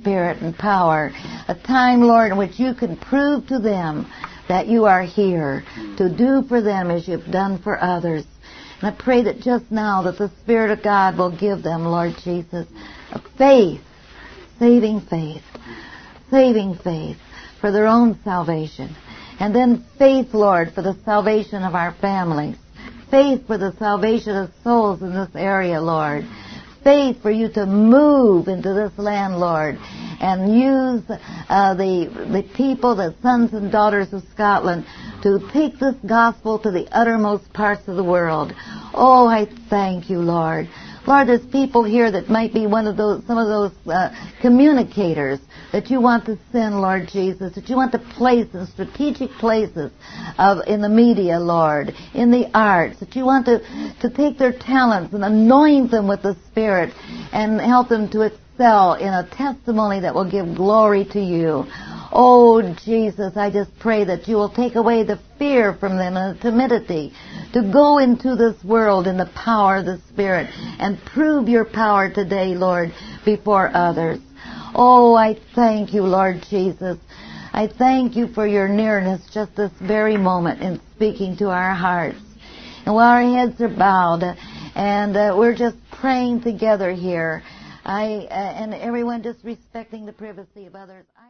Spirit and power. A time, Lord, in which you can prove to them that you are here to do for them as you've done for others. And I pray that just now that the Spirit of God will give them, Lord Jesus, a faith, saving faith, saving faith for their own salvation. And then faith, Lord, for the salvation of our families. Faith for the salvation of souls in this area, Lord. Faith for you to move into this land, Lord, and use uh, the the people, the sons and daughters of Scotland, to take this gospel to the uttermost parts of the world. Oh, I thank you, Lord. Lord, there's people here that might be one of those, some of those uh, communicators that you want to send, Lord Jesus, that you want to place in strategic places of in the media, Lord, in the arts, that you want to, to take their talents and anoint them with the Spirit and help them to excel in a testimony that will give glory to you. Oh, Jesus, I just pray that you will take away the fear from them and the timidity to go into this world in the power of the Spirit and prove your power today, Lord, before others. Oh, I thank you, Lord Jesus. I thank you for your nearness just this very moment in speaking to our hearts. And while our heads are bowed and uh, we're just praying together here, I uh, and everyone just respecting the privacy of others. I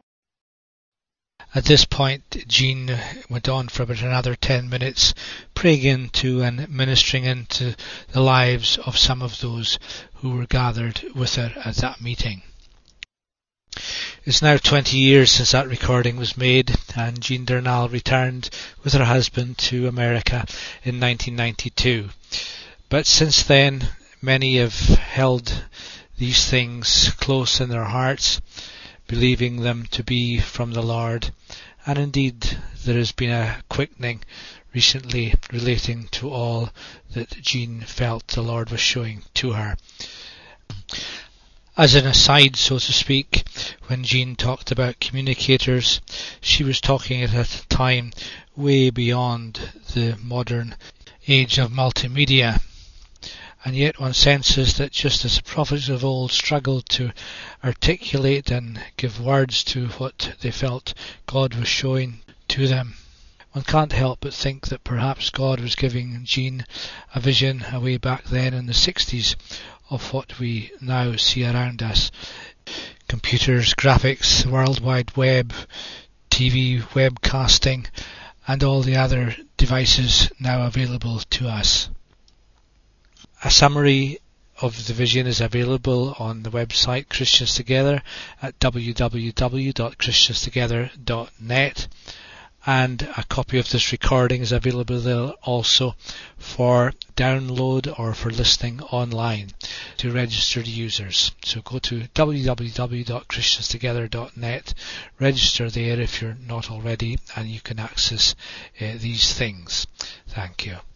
At this point, Jean went on for about another ten minutes, praying into and ministering into the lives of some of those who were gathered with her at that meeting. It's now twenty years since that recording was made, and Jean Durnall returned with her husband to America in nineteen ninety-two. But since then, many have held these things close in their hearts, believing them to be from the Lord, and indeed there has been a quickening recently relating to all that Jean felt the Lord was showing to her. As an aside, so to speak, when Jean talked about communicators, she was talking at a time way beyond the modern age of multimedia. And yet one senses that just as the prophets of old struggled to articulate and give words to what they felt God was showing to them, one can't help but think that perhaps God was giving Jean a vision away back then in the sixties of what we now see around us. Computers, graphics, World Wide Web, T V, webcasting, and all the other devices now available to us. A summary of the vision is available on the website Christians Together at w w w dot christians together dot net, and a copy of this recording is available there also for download or for listening online to registered users. So go to w w w dot christians together dot net, register there if you're not already, and you can access uh, these things. Thank you.